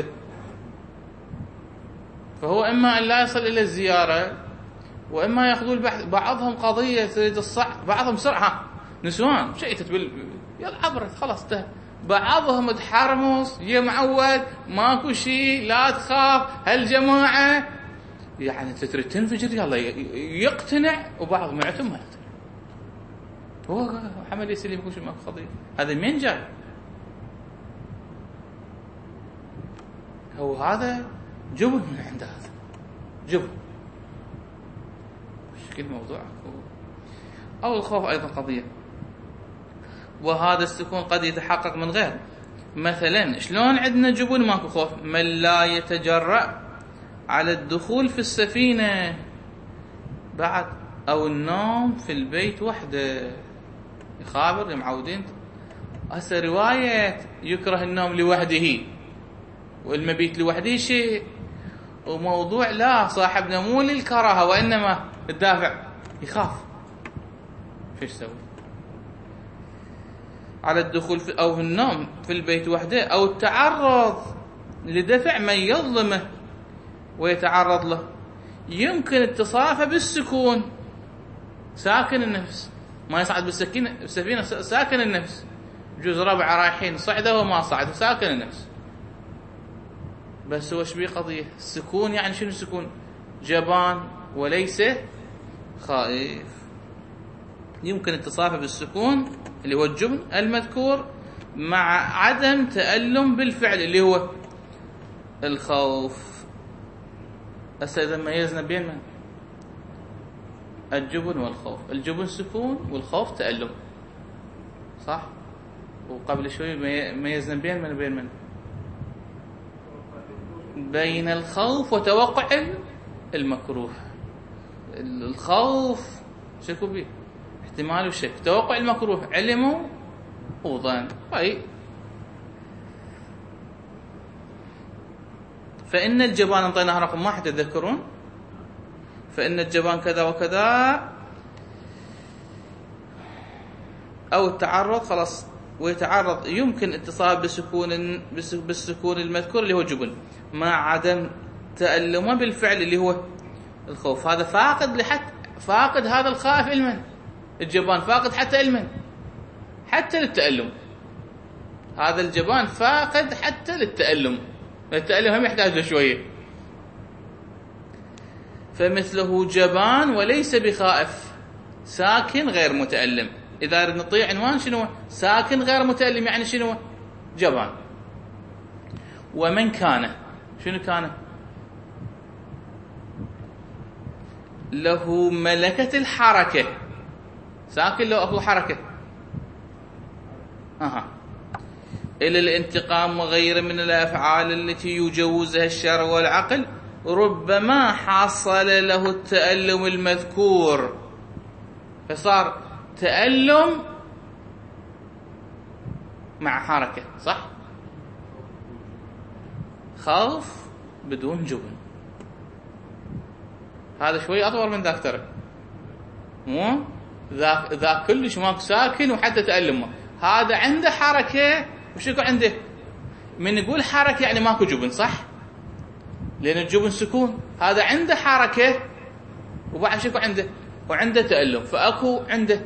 فهو إما أن لا يصل إلى الزيارة، وإما يأخذون البحث. بعضهم قضية تريد الصح، بعضهم سرعة نسوان شيء تبل يلا عبرت خلاص انتهى. بعضهم تحرمص يا معود ماكو شيء لا تخاف هالجماعة يعني تريد تنفجر يلا يقتنع، وبعض ما يعتم ما يقتنع. هو حمل يسلم يقول ماكو قضية. هذا مين جاي؟ هو هذا جبن من عند هذا جبن. كل موضوع أو الخوف أيضا قضية. وهذا السكون قد يتحقق من غير مثلا شلون عندنا جبن ماكو خوف؟ من لا يتجرأ على الدخول في السفينة بعد أو النوم في البيت وحده. يخابر معودين هسه رواية يكره النوم لوحده والمبيت لوحده شيء، وموضوع لا صاحبنا مو للكراهة وإنما الدافع يخاف. فيش سوي؟ على الدخول في أو النوم في البيت وحده أو التعرض لدفع من يظلمه ويتعرض له. يمكن اتصافه بالسكون، ساكن النفس، ما يصعد بالسكينة بالسفينة، ساكن النفس. جوز ربع رايحين صعده وما صعد، ساكن النفس. بس هو شبيه قضية السكون؟ يعني شنو السكون؟ جبان وليس خائف. يمكن اتصافه بالسكون اللي هو الجبن المذكور مع عدم تألم بالفعل اللي هو الخوف. هسه إذا ميزنا بين من؟ الجبن والخوف. الجبن سكون والخوف تألم، صح؟ وقبل شوي ميزنا بين من بين من؟ بين الخوف وتوقع المكروه. الخوف شكو به احتمال وشك، توقع المكروه علم وظن. طيب فإن الجبان انطيناها رقم واحد تذكرون، فإن الجبان كذا وكذا أو التعرض خلاص. ويتعرض يمكن اتصال بسكون بالسكون المذكور اللي هو جبن مع عدم تألمه بالفعل اللي هو الخوف. هذا فاقد لحد فاقد هذا الخائف علما، الجبان فاقد حتى علما حتى للتألم. هذا الجبان فاقد حتى للتألم، التألم هم يحتاج له شوية. فمثله جبان وليس بخائف، ساكن غير متألم. إذا نطيع عنوان شنو؟ ساكن غير متألم يعني شنو؟ جبان. ومن كان شنو كان؟ له ملكة الحركة، ساكن لو أكو حركة، أها، إلى الانتقام وغيره من الأفعال التي يجوزها الشرع والعقل، ربما حصل له التألم المذكور، فصار تألم مع حركة، صح؟ خوف بدون جبن، هذا شوي أطول من ذاك ترى، مو ذاك ذاك كلش ماك ساكن وحتى تألمه، هذا عنده حركة وش يكون عنده؟ من نقول حركة يعني ماكو جبن، صح؟ لأن الجبن سكون، هذا عنده حركة وبعد شو يكون عنده؟ وعنده تألم، فأكو عنده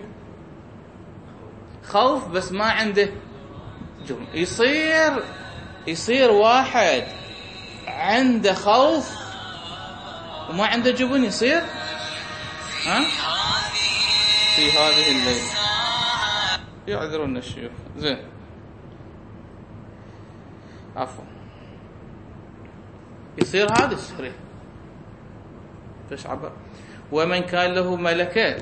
خوف بس ما عنده جبن. يصير يصير واحد عنده خوف وما عنده جبن، يصير ها في هذه الليلة، يعذرون الشيوخ، زين عفوا، يصير هذا السري فش عبر. ومن كان له ملكة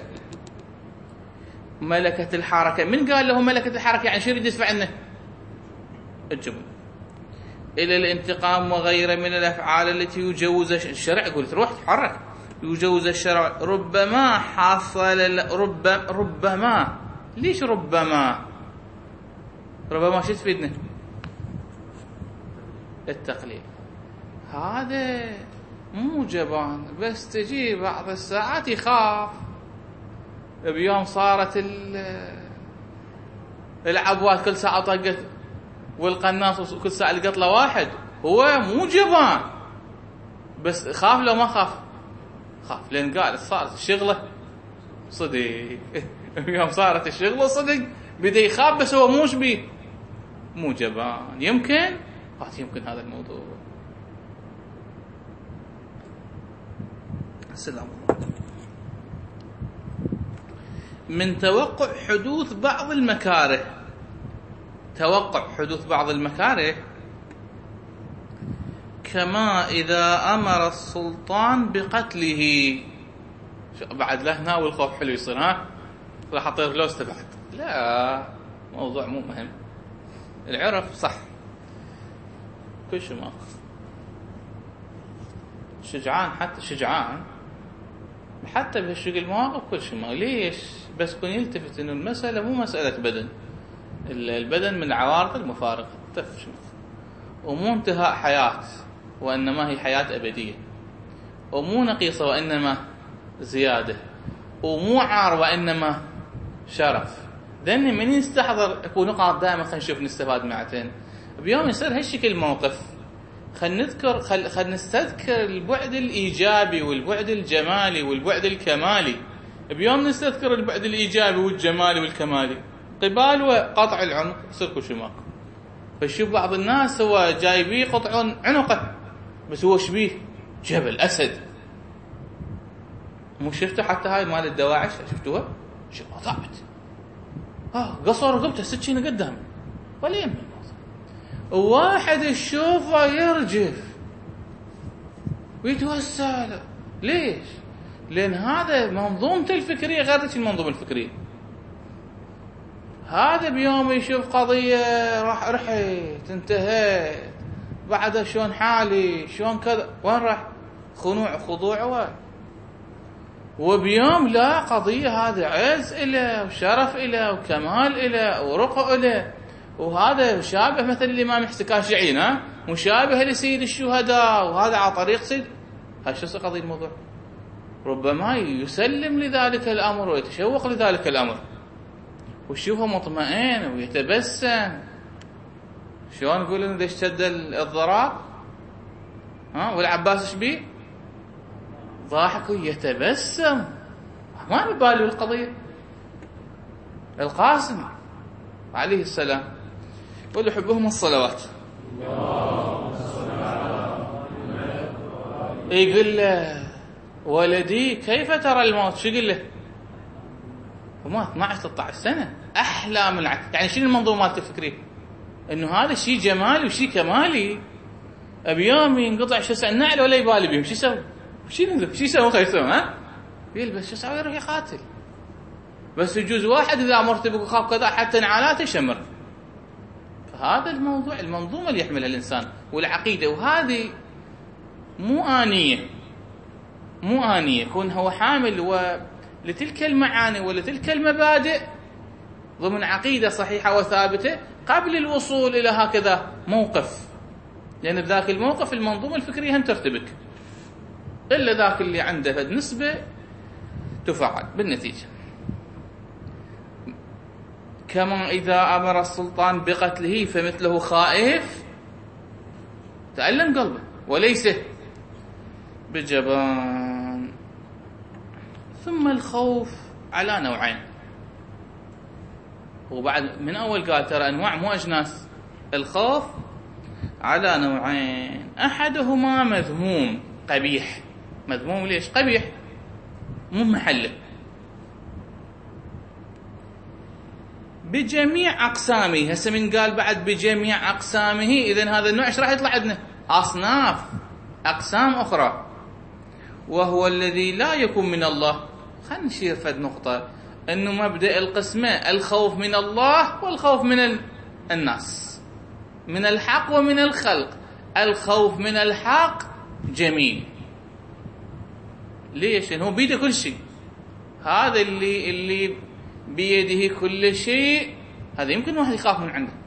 ملكة الحركة، من قال له ملكة الحركة يعني شو يريد يدفع عنه؟ الجبن. إلى الانتقام وغيره من الأفعال التي يجوز الشرع، يقول تروح تحرك، يجوز الشرع، ربما حصل رب ربما ليش ربما ربما شو تفيدنا؟ التقليل. هذا مو جبان، بس تجي بعض الساعات يخاف. بيوم صارت العبوات كل ساعة طقت والقناص كل ساعة لقط له واحد، هو مو جبان بس خاف. لو ما خاف خاف لأن قال صارت الشغلة صدق يوم صارت الشغلة صدق بدأ يخاف، بس هو موش بيه مو جبان. يمكن هات يمكن هذا الموضوع. السلام عليكم. من توقع حدوث بعض المكاره، توقع حدوث بعض المكاره كما إذا أمر السلطان بقتله. بعد له هنا والخوف حلو يصير، ها راح أطير فلوس تبعت، لا موضوع مو مهم. العرف صح كل شيء ماكو، شجعان حتى شجعان حتى بهالشكل المواقف كل شيء ماكو. ليش؟ بس كون يلتفت إنه المسألة مو مسألة بدن، البدن من عوارض المفارقة تفش، ومو انتهاء حياة وإنما هي حياة أبدية، ومو نقيصة وإنما زيادة، ومو عار وإنما شرف. لأن من يستحضر يكون نقاط دائما. خلينا نشوف نستفاد معتين بيوم يصير هالشكل موقف، خلينا نذكر خل خل نستذكر البعد الإيجابي والبعد الجمالي والبعد الكمالي. بيوم نستذكر البعد الإيجابي والجمالي والكمالي قبال وقطع العنق يصير كل شيء ماكو. فشوف بعض الناس هو جايبيه قطع عنقه بس هو شبيه جبل أسد. مو شفتوا حتى هاي مال الدواعش شفتوها؟ شوفها ثابت، اه قصر رقبته سكينه قدام ولا يمين. واحد يشوفه يرجف ويتوسع له. ليش؟ لأن هذا منظومته الفكرية غير المنظومة الفكرية. هذا بيوم يشوف قضية راح رحت انتهيت بعدها شلون حالي شلون كذا، وين راح؟ خنوع خضوع وين. وبيوم لا قضية هذا عز إله وشرف إله وكمال إله ورقى إله، وهذا مشابه مثل الإمام الكاشعين، ها مشابه لسيد الشهداء، وهذا على طريق سيد. هاي شو قضية الموضوع؟ ربما يسلم لذلك الأمر ويتشوق لذلك الأمر ويشوفه مطمئن ويتبسم. شلون نقول إنه اشتد الضراب، ها والعباس شبيه ضاحك ويتبسم ما بباله القضية. القاسم عليه السلام يقول يحبهم الصلوات، يقول له ولدي كيف ترى الموت؟ شو يقول له؟ وما اثنعش ثلاثة عشر سنة أحلى من العكس. يعني شنو المنظومات الفكرية؟ إنه هذا شيء جمالي وشيء كمالي. بيوم ينقطع شو النعل ولا يبالي بيهم، شو يسوي؟ شو ينقطع؟ شو يسوي؟ خير يسوي ها؟ يلبس شو يسوي؟ يروح يقاتل. بس يجوز واحد إذا مرتبك وخاف كذا حتى نعالاته شمر. فهذا الموضوع، المنظومة اللي يحملها الإنسان والعقيدة، وهذه مو آنية، مو آنية يكون هو حامل لتلك المعاني ولتلك المبادئ ضمن عقيدة صحيحة وثابتة قبل الوصول إلى هكذا موقف، لأن بذاك الموقف المنظومة الفكرية هم ترتبك، إلا ذاك اللي عنده نسبة تفعل بالنتيجة. كما إذا أمر السلطان بقتله فمثله خائف تألم قلبه وليس بجبان. ثم الخوف على نوعين، وبعد من أول قال ترى أنواع مو أجناس. الخوف على نوعين، أحدهما مذموم قبيح. مذموم ليش؟ قبيح، مو محله، بجميع أقسامه. هسه من قال بعد بجميع أقسامه، إذن هذا النوع ايش راح يطلع عندنا؟ أصناف، أقسام أخرى. وهو الذي لا يكون من الله. خلينا نشير فد نقطة، أنه مبدأ القسمة الخوف من الله والخوف من الناس، من الحق ومن الخلق. الخوف من الحق جميل، ليش؟ لأنه بيده كل شيء. هذا اللي اللي بيده كل شيء، هذا يمكن واحد يخاف من عنده.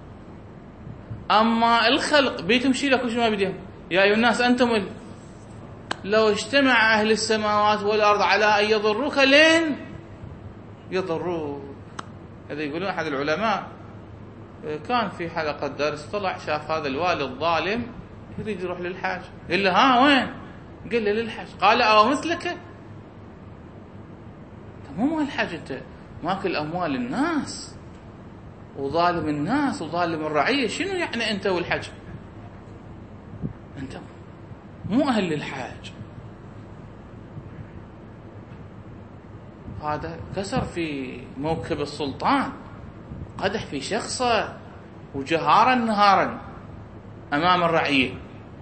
أما الخلق بيتهم شيء كل شيء ما بيدهم. يا أيها الناس أنتم ال... لو اجتمع أهل السماوات والأرض على أن يضروك لين يضروك. هذا يقولون أحد العلماء كان في حلقة درس، طلع شاف هذا الوالي الظالم يريد يروح للحاج، قال له ها وين؟ قال له للحاج. قال أو مثلك؟ انت مو مال الحاج، انت ماكل أموال الناس وظالم الناس وظالم الرعية، شنو يعني أنت والحاج؟ أنت مو أهل للحاج. هذا كسر في موكب السلطان، قدح في شخصه وجهارا نهارا أمام الرعية.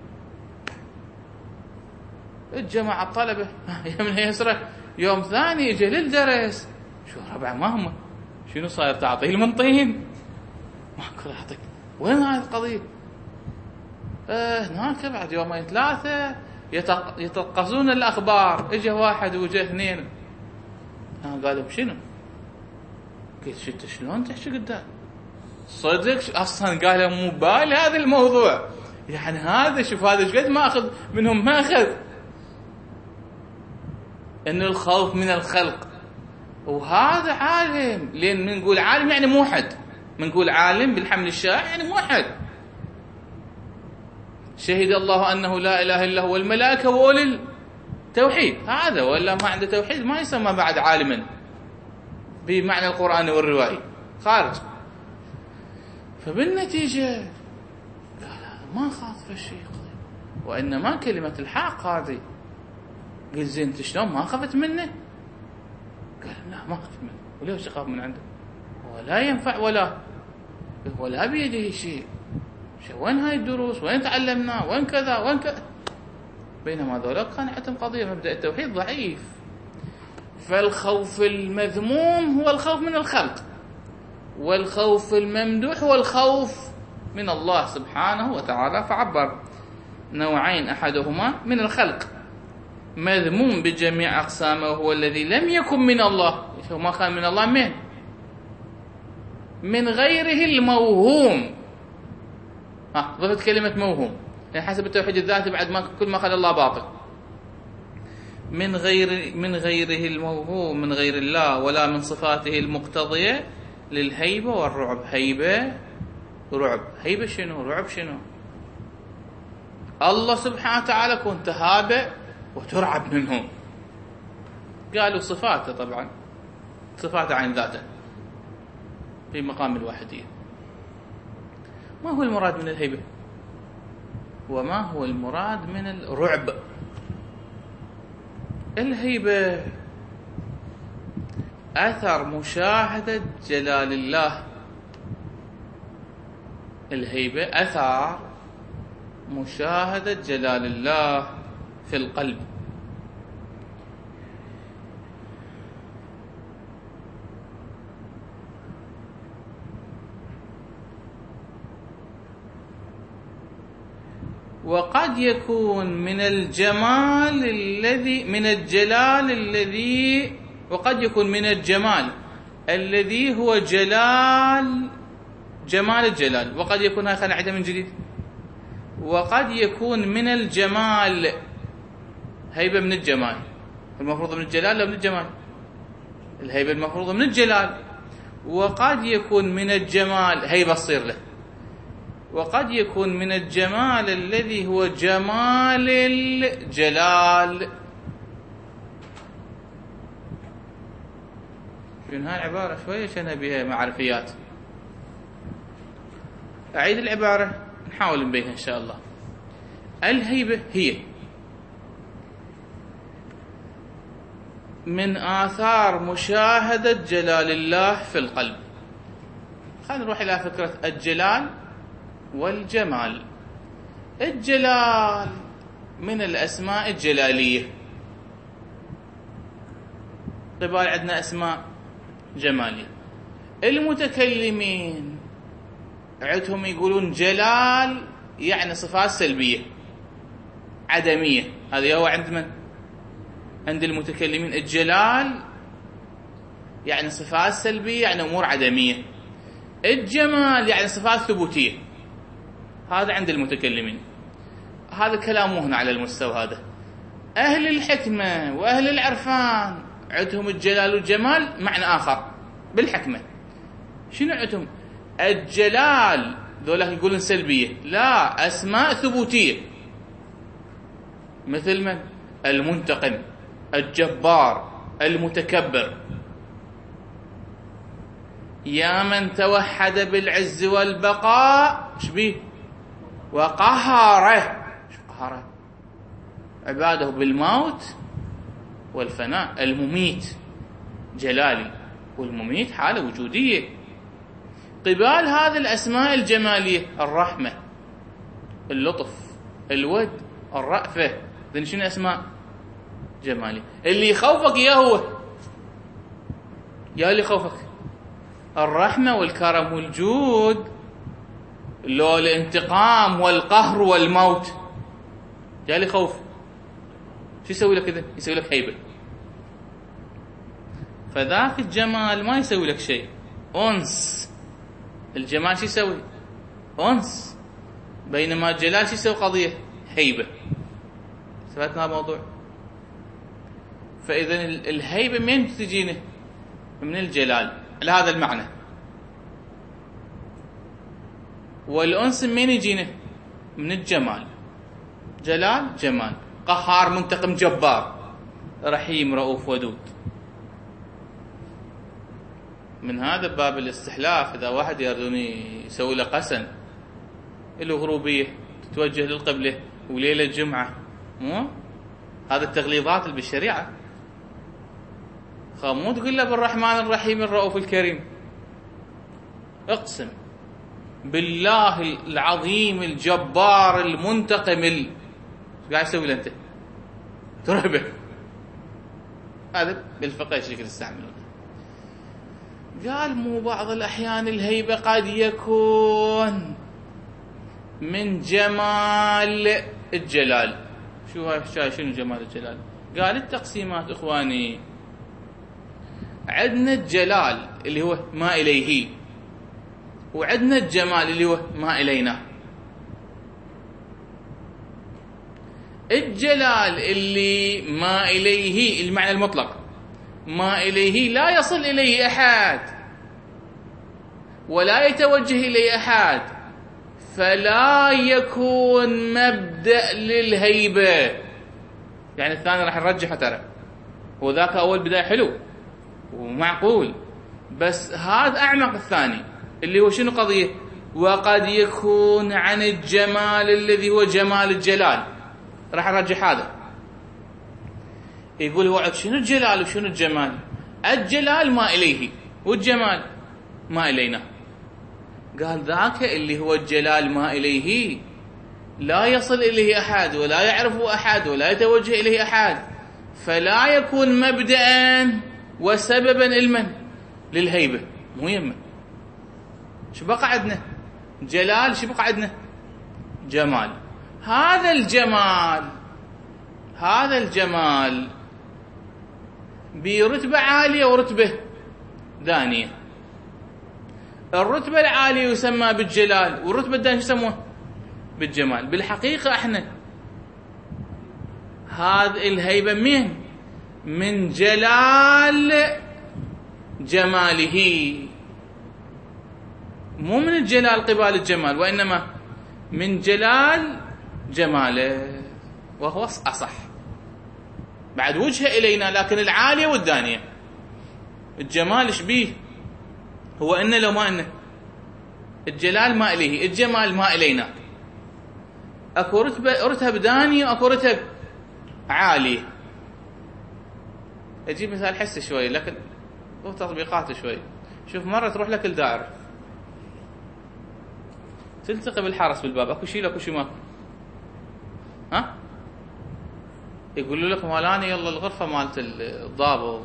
الجماعة الطلبة يمن يسرك، يوم ثاني يجي للدرس، شو ربع ما هم شنو صاير؟ تعطيه المنطين ماكو يعطيك. وين هاي القضية؟ اه هناك بعد يومين ثلاثة يتقصون الأخبار، اجى واحد وجه اثنين. اه قالوا بشنو؟ قلت شفت شلون تحكي قدام صدق؟ اصلا قالوا مو بالي هذا الموضوع، يعني هذا شوف هذا ايش قد ما اخذ منهم، ما اخذ ان الخوف من الخلق. وهذا عالم، لين من نقول عالم يعني موحد، من نقول عالم بالحمل الشائع يعني موحد. شهد الله أنه لا إله إلا هو والملائكة وأولي التوحيد، هذا ولا ما عنده توحيد ما يسمى بعد عالما بمعنى القرآن والرواية، خارج. فبالنتيجة لا ما خاطف الشيء، وإنما كلمة الحق هذه. قلت زين انت شلون ما خفت منه؟ قال لا ما خفت منه. وليش اخاف من عنده؟ ولا ينفع ولا ولا بيده شيء. وين هاي الدروس؟ وين تعلمنا؟ وين كذا وين كذا؟ بينما ذولاك كان عندهم قضية مبدأ التوحيد ضعيف. فالخوف المذموم هو الخوف من الخلق، والخوف الممدوح هو الخوف من الله سبحانه وتعالى. فعبر نوعين، أحدهما من الخلق مذموم بجميع أقسامه، وهو الذي لم يكن من الله. ما كان من الله من من غيره الموهوم. ها ضفت كلمة موهوم، يعني حسب التوحيد الذاتي بعد ما كل ما خلى الله باطل. من غير من غيره الموهوم، من غير الله، ولا من صفاته المقتضية للهيبة والرعب. هيبة رعب. هيبة شنو؟ رعب شنو؟ الله سبحانه وتعالى كنت هابة وترعب منه. قالوا صفاته، طبعا صفاته عن ذاته في مقام الواحدية. ما هو المراد من الهيبة؟ وما هو المراد من الرعب؟ الهيبة أثر مشاهدة جلال الله. الهيبة أثر مشاهدة جلال الله في القلب. وقد يكون من الجمال الذي من الجلال الذي وقد يكون من الجمال الذي هو جلال جمال الجلال. وقد يكون، هاي خلينا نعيدها من جديد. وقد يكون من الجمال، هيبة من الجمال، المفروض من الجلال لا من الجمال؟ الهيبة المفروض من الجلال. وقد يكون من الجمال، هيبة تصير له. وقد يكون من الجمال الذي هو جمال الجلال. شنو هاي العبارة؟ شوية شنها بها معرفيات. أعيد العبارة نحاول نبينها إن شاء الله. الهيبة هي من آثار مشاهدة جلال الله في القلب. خلينا نروح إلى فكرة الجلال والجمال. الجلال من الأسماء الجلالية. قبال عندنا أسماء جمالية. المتكلمين عندهم يقولون جلال يعني صفات سلبية عدمية. هذا هو عند من؟ عند المتكلمين. الجلال يعني صفات سلبية، يعني أمور عدمية. الجمال يعني صفات ثبوتية. هذا عند المتكلمين. هذا كلام مو هنا على المستوى هذا. أهل الحكمة وأهل العرفان عندهم الجلال والجمال معنى آخر بالحكمة. شنو عندهم؟ الجلال ذولا يقولون سلبية، لا، أسماء ثبوتية. مثل من؟ المنتقم، الجبار، المتكبر. يا من توحد بالعز والبقاء شبيه وقهره. شو قهره؟ عباده بالموت والفناء. المميت جلالي، والمميت حالة وجودية. قبال هذه الأسماء الجمالية الرحمة، اللطف، الود، الرأفة. ذن شنو أسماء جمالية؟ اللي يخوفك يا هو يا اللي يخوفك الرحمة والكرم والجود، لو الانتقام والقهر والموت يا اللي خوف. شو يسوي لك كذا؟ يسوي لك هيبة. فذاك الجمال ما يسوي لك شيء، أنس. الجمال شو يسوي؟ أنس. بينما الجلال شو يسوي؟ قضية هيبة. ثبتنا الموضوع. فإذا الهيبة من تجينا؟ من الجلال على هذا المعنى. والأنس من يجينا؟ من الجمال. جلال جمال، قهار منتقم جبار، رحيم رؤوف ودود. من هذا باب الاستحلاف. إذا واحد يردون يسوي له قسم الغروبية تتوجه للقبلة وليلة الجمعة، مو هذا التغليظات اللي بالشريعة. مو تقول له بالرحمن الرحيم الرؤوف الكريم. اقسم بالله العظيم الجبار المنتقم ال... قاعد يسوي له انت؟ ترهبه. هذا بالفقه ايش يستعملون. قال مو بعض الأحيان الهيبة قد يكون من جمال الجلال. شو شنو جمال الجلال؟ قال التقسيمات إخواني. عندنا الجلال اللي هو ما إليه، وعندنا الجمال اللي هو ما إلينا. الجلال اللي ما إليه المعنى المطلق، ما إليه لا يصل إليه أحد ولا يتوجه إليه أحد، فلا يكون مبدأ للهيبة. يعني الثاني راح نرجحه ترى، وذاك أول بداية حلو ومعقول، بس هذا أعمق. الثاني اللي هو شنو قضية؟ وقد يكون عن الجمال الذي هو جمال الجلال. راح نرجح هذا. يقول هو شنو الجلال وشنو الجمال؟ الجلال ما إليه والجمال ما إلينا. قال ذاك اللي هو الجلال ما إليه لا يصل إليه أحد ولا يعرفه أحد ولا يتوجه إليه أحد، فلا يكون مبدأ وسببا المن للهيبة. مو يمه. شو بقى عندنا؟ جلال. شو بقى عندنا؟ جمال. هذا الجمال هذا الجمال برتبة عالية ورتبة دانية. الرتبة العالية يسمى بالجلال، والرتبة الدانية يسموه بالجمال. بالحقيقة احنا هذه الهيبة من من جلال جماله، مو من الجلال قبال الجمال، وإنما من جلال جماله، وهو أصح بعد وجهه إلينا، لكن العالية والدانية. الجمال شبيه هو إنه لو ما إنه الجلال ما إليه، الجمال ما إلينا. أكو رتبة رتب دانية وأكو رتب عالية. أجيب مثال حسي شوي، لكن هو تطبيقاته شوي. شوف مرة تروح لك الدائرة، تلتقي بالحارس بالباب، أكو شيء أكو شيء ماكو، ها؟ يقولوا لك مالاني يلا الغرفة مالت الضابط.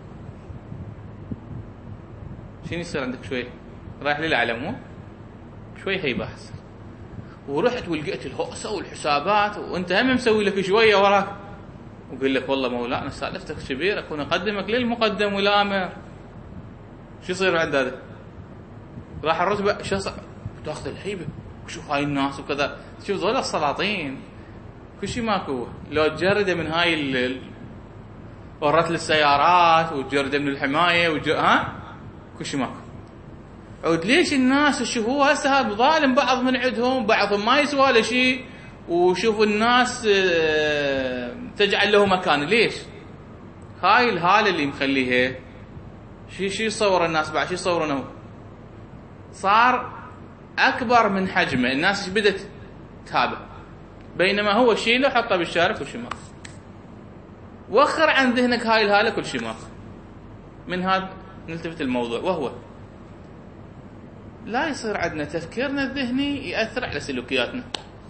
شنو يصير عندك شوي؟ رايح للأعلى مو؟ شوي هيبة أحسن. ورحت ولقيت الهوسة والحسابات، وأنت هم مسوي لك شوية وراك، وقل لك والله مولانا سالفتك كبير، أكون أقدمك للمقدم والآمر. شو يصير عند هذا؟ راح الرتبة شو صار؟ تاخذ الهيبة وشوف هاي الناس وكذا، شوف ذول السلاطين كل شيء ماكو. لو تجرده من هاي ال ورت للسيارات، وتجرده من الحماية وج... ها كل شيء ماكو. عود ليش الناس يشوفوها هسه ظالم بعض من عندهم، بعضهم ما يسوى له شيء، وشوفوا الناس تجعل له مكان. ليش؟ هاي الهالة اللي مخليها شي شي يصور الناس بعد، شي يصورونه صار أكبر من حجمه، الناس بدت تهابه، بينما هو شيله حطه بالشارع كل شيء ماكو. وخر عن ذهنك هاي الهالة كل شيء ماكو. من هذا نلتفت الموضوع، وهو لا يصير عندنا تفكيرنا الذهني يأثر على سلوكياتنا.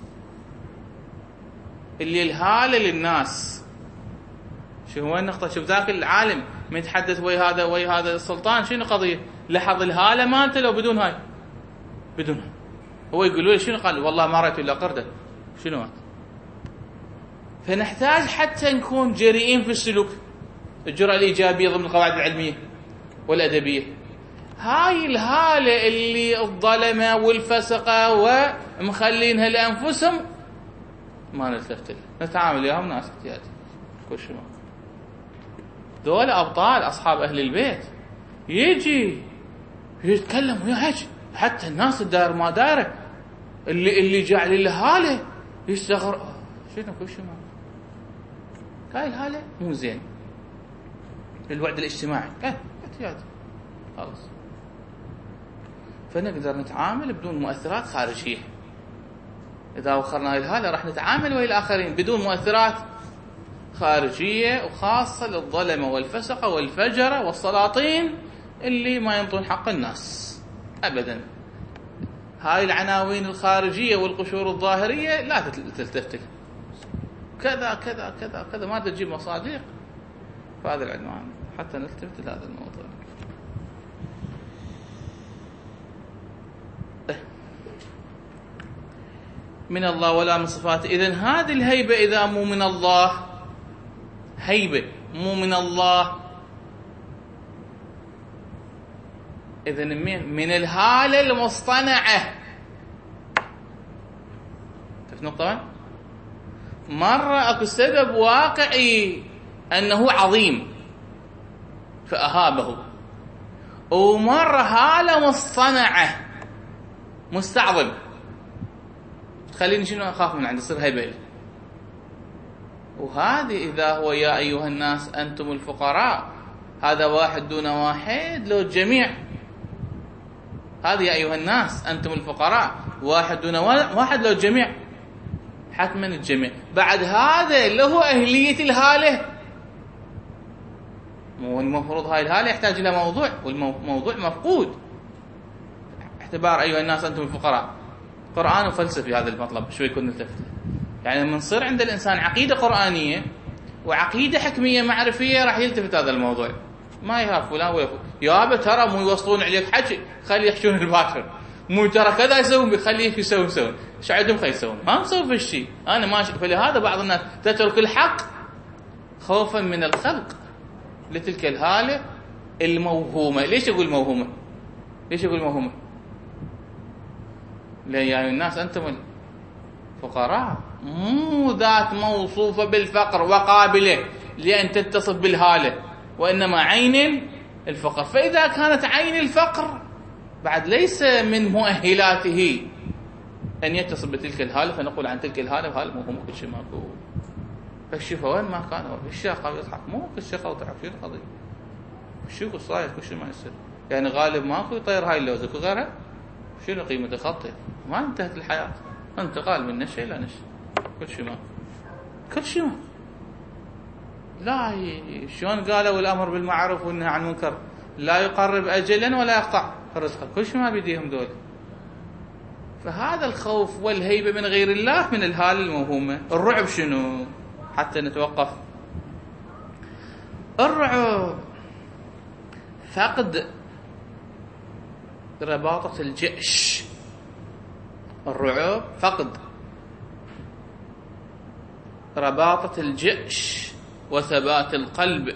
اللي الهالة للناس شو هو النقطة؟ شوف ذاك العالم متحدث ويا هذا ويا هذا السلطان، شنو قضية؟ لحظ الهالة مالته لو بدون هاي بدونها. هو يقولوا لي شنو قال؟ والله ما رأيت إلا قردة. شنو هذا؟ فنحتاج حتى نكون جريئين في السلوك، الجرأة الإيجابية ضمن القواعد العلمية والأدبية. هاي الهالة اللي الظلمة والفسقة ومخلينها لأنفسهم ما نلتفت لها، نتعامل وياهم ناس احتياجي كل شيء. دول أبطال أصحاب أهل البيت، يجي يتكلم ويا هيك حتى الناس الدائر ما دايره اللي اللي جعل له هاله يستغرب. شنو كل شيء ما هاي الهاله مو زين. الوعد الاجتماعي اه احتياجي خلاص. فنقدر نتعامل بدون مؤثرات خارجية. إذا وخرنا هاي الهالة راح نتعامل ويا الآخرين بدون مؤثرات خارجية، وخاصة للظلمة والفسقة والفجرة والسلاطين اللي ما ينطون حق الناس أبدا. هاي العناوين الخارجية والقشور الظاهرية لا تلتفت كذا كذا كذا كذا، ما تجيب مصادق في هذا العنوان حتى نلتفت لهذا الموضوع. من الله ولا من صفاته. إذن هذه الهيبة إذا مو من الله، هيبة مو من الله، إذن من من الهالة المصطنعة. شفت نقطة؟ مرة أكو سبب واقعي أنه عظيم فأهابه، ومرة هالة مصطنعة مستعظم خليني شنو أخاف من عنده، يصير هيبة. وهذه إذا هو يا أيها الناس أنتم الفقراء، هذا واحد دون واحد لو الجميع. هذه يا أيها الناس أنتم الفقراء، واحد دون واحد لو الجميع، حتما الجميع. بعد هذا له أهلية الهالة، والمفروض هاي الهالة يحتاج إلى موضوع، والموضوع مفقود. اعتبار أيها الناس أنتم الفقراء قرآن وفلسفي، هذا المطلب شوي يكون نلتفت. يعني من صير عند الإنسان عقيدة قرآنية وعقيدة حكمية معرفية راح يلتفت هذا الموضوع، ما يهاف ولا ويفو يابا ترى مو يوصلون عليك حكي، خلي يحشون الباكر، مو ترى كذا يسوون بيخليه يسوون يسوون ايش عندهم خي يسوون ما مسوي في الشيء انا ماشي. فلهذا بعض الناس تترك الحق خوفا من الخلق لتلك الهاله الموهومه. ليش اقول موهومه؟ ليش اقول موهومه؟ لأن يا الناس انتم الفقراء مو ذات موصوفه بالفقر وقابله لان تتصف بالهاله، وانما عين الفقر. فاذا كانت عين الفقر بعد ليس من مؤهلاته ان يتصف بتلك الهاله، فنقول عن تلك الهاله وهاله مو كل شيء ماكو. فالشفا وين ما كان الشيخ يضحك مو الشيخ وضحك في القضيه شو صاير كل شيء ما يصير. يعني غالب ماكو يطير هاي اللوزه وغيرها شنو قيمه خطه؟ ما انتهت الحياه، انتقال من نشأ الى نشأ كل شيء ما كل شيء ما لا. شلون قالوا الامر بالمعروف والنهي عن المنكر لا يقرب اجلا ولا يقطع رزقا، كل شيء ما بيديهم دول. فهذا الخوف والهيبه من غير الله من الهاله الموهومه. الرعب شنو حتى نتوقف؟ الرعب فقد رباطة الجأش. الرعب فقد رباطة الجأش وثبات القلب.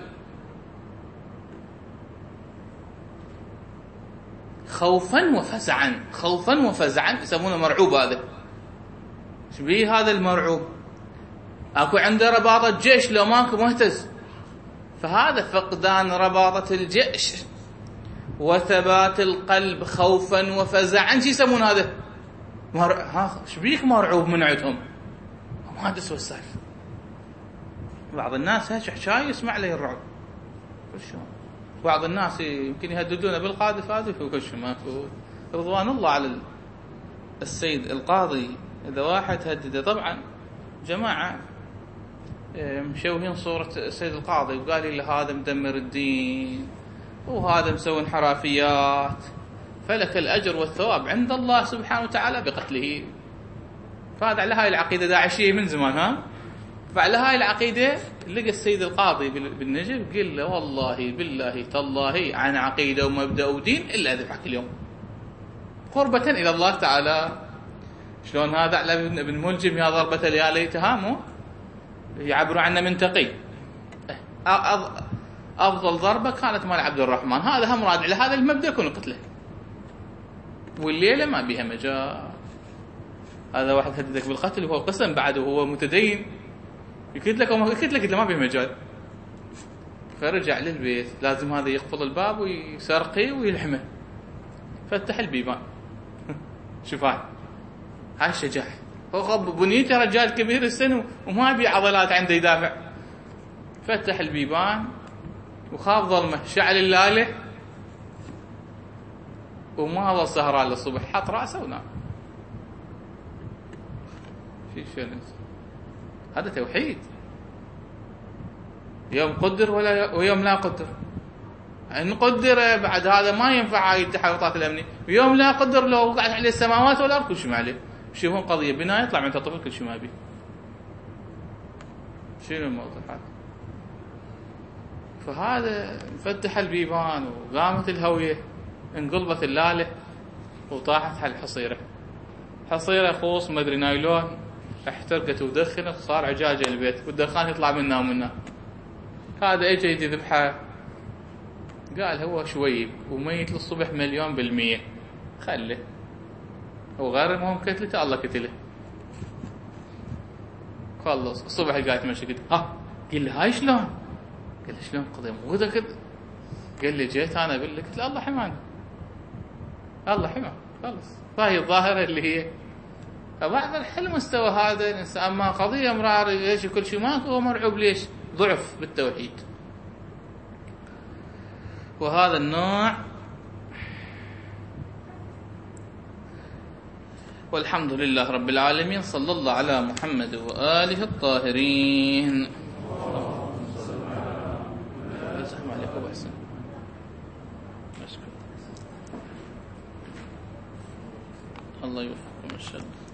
خوفا وفزعا، خوفا وفزعا يسمونه مرعوب. هذا ايش بيه هذا المرعوب؟ اكو عنده رباطة جيش لو ماكو مهتز. فهذا فقدان رباطة الجأش وثبات القلب خوفا وفزعا. شو يسمون هذا؟ مر... ها ايش بيك مرعوب من عندهم؟ ما تسوى السالفه. بعض الناس هيك حكايه يسمع له الرعب شو. بعض الناس يمكن يهددونه بالقاذف هذا وكل شيء ماكو. رضوان الله على السيد القاضي اذا واحد هدده، طبعا جماعه مشوهين صوره السيد القاضي وقال لي هذا مدمر الدين وهذا مسوي انحرافيات، فلك الأجر والثواب عند الله سبحانه وتعالى بقتله. فهذا على هاي العقيدة داعشية من زمان. ها فعلى هاي العقيدة لقى السيد القاضي بالنجف قال له والله بالله تالله عن عقيدة ومبدأ ودين إلا أذبحك اليوم قربة إلى الله تعالى. شلون هذا على ابن ملجم يا ضربة يا ليتها مو يعبروا عنه من تقي. أفضل ضربة كانت مال عبد الرحمن، هذا هم راد على هذا المبدأ يكون قتله، والليلة ما بيها مجال. هذا واحد هددك بالقتل وهو قسم بعده وهو متدين يكتب لك وما يكتب لك ما بيه مجال. فرجع للبيت لازم هذا يقفل الباب ويسرقيه ويلحمه. فتح البيبان شوف هاي هاي الشجاعة. هو بنيته رجال كبير السن وما بيه عضلات عنده يدافع. فتح البيبان وخاف ظلمه، شعل اللاله وما ظل سهران للصبح، حط راسه ونام. في شيء هذا توحيد. يوم قدر ولا ويوم لا قدر. ان قدر بعد هذا ما ينفع هاي التحركات الامنيه، ويوم لا قدر لو وقعت عليه السماوات والارض كل شيء ما عليه. يشوفون قضيه بناء يطلع من طفل كل شيء ما بيه. شنو الموضوع هذا؟ فهذا فتح البيبان وقامت الهويه، انقلبت اللاله وطاحت على الحصيره. حصيره خوص ما ادري نايلون، احترقت ودخنت صار عجاجه البيت والدخان يطلع منها ومنها. هذا اجى يجي ذبحه قال هو شويب وميت للصبح مليون بالمية، خله وغير المهم كتلته الله كتله. خلص الصبح قاعد تمشي قلت ها قال لي هاي شلون؟ قال لي شلون قضيه مو كذا كذا؟ قال لي جيت انا اقول لك قلت له الله حماني الله حماه خلص. فهي الظاهره اللي هي بعد الحل مستوى هذا الانسان. اما قضيه امرار ايش كل شيء ماكو هو مرعوب. ليش؟ ضعف بالتوحيد. وهذا النوع. والحمد لله رب العالمين. صلى الله على محمد وآله الطاهرين. يزحم عليك أبو حسن. الله يوفقكم إن شاء الله.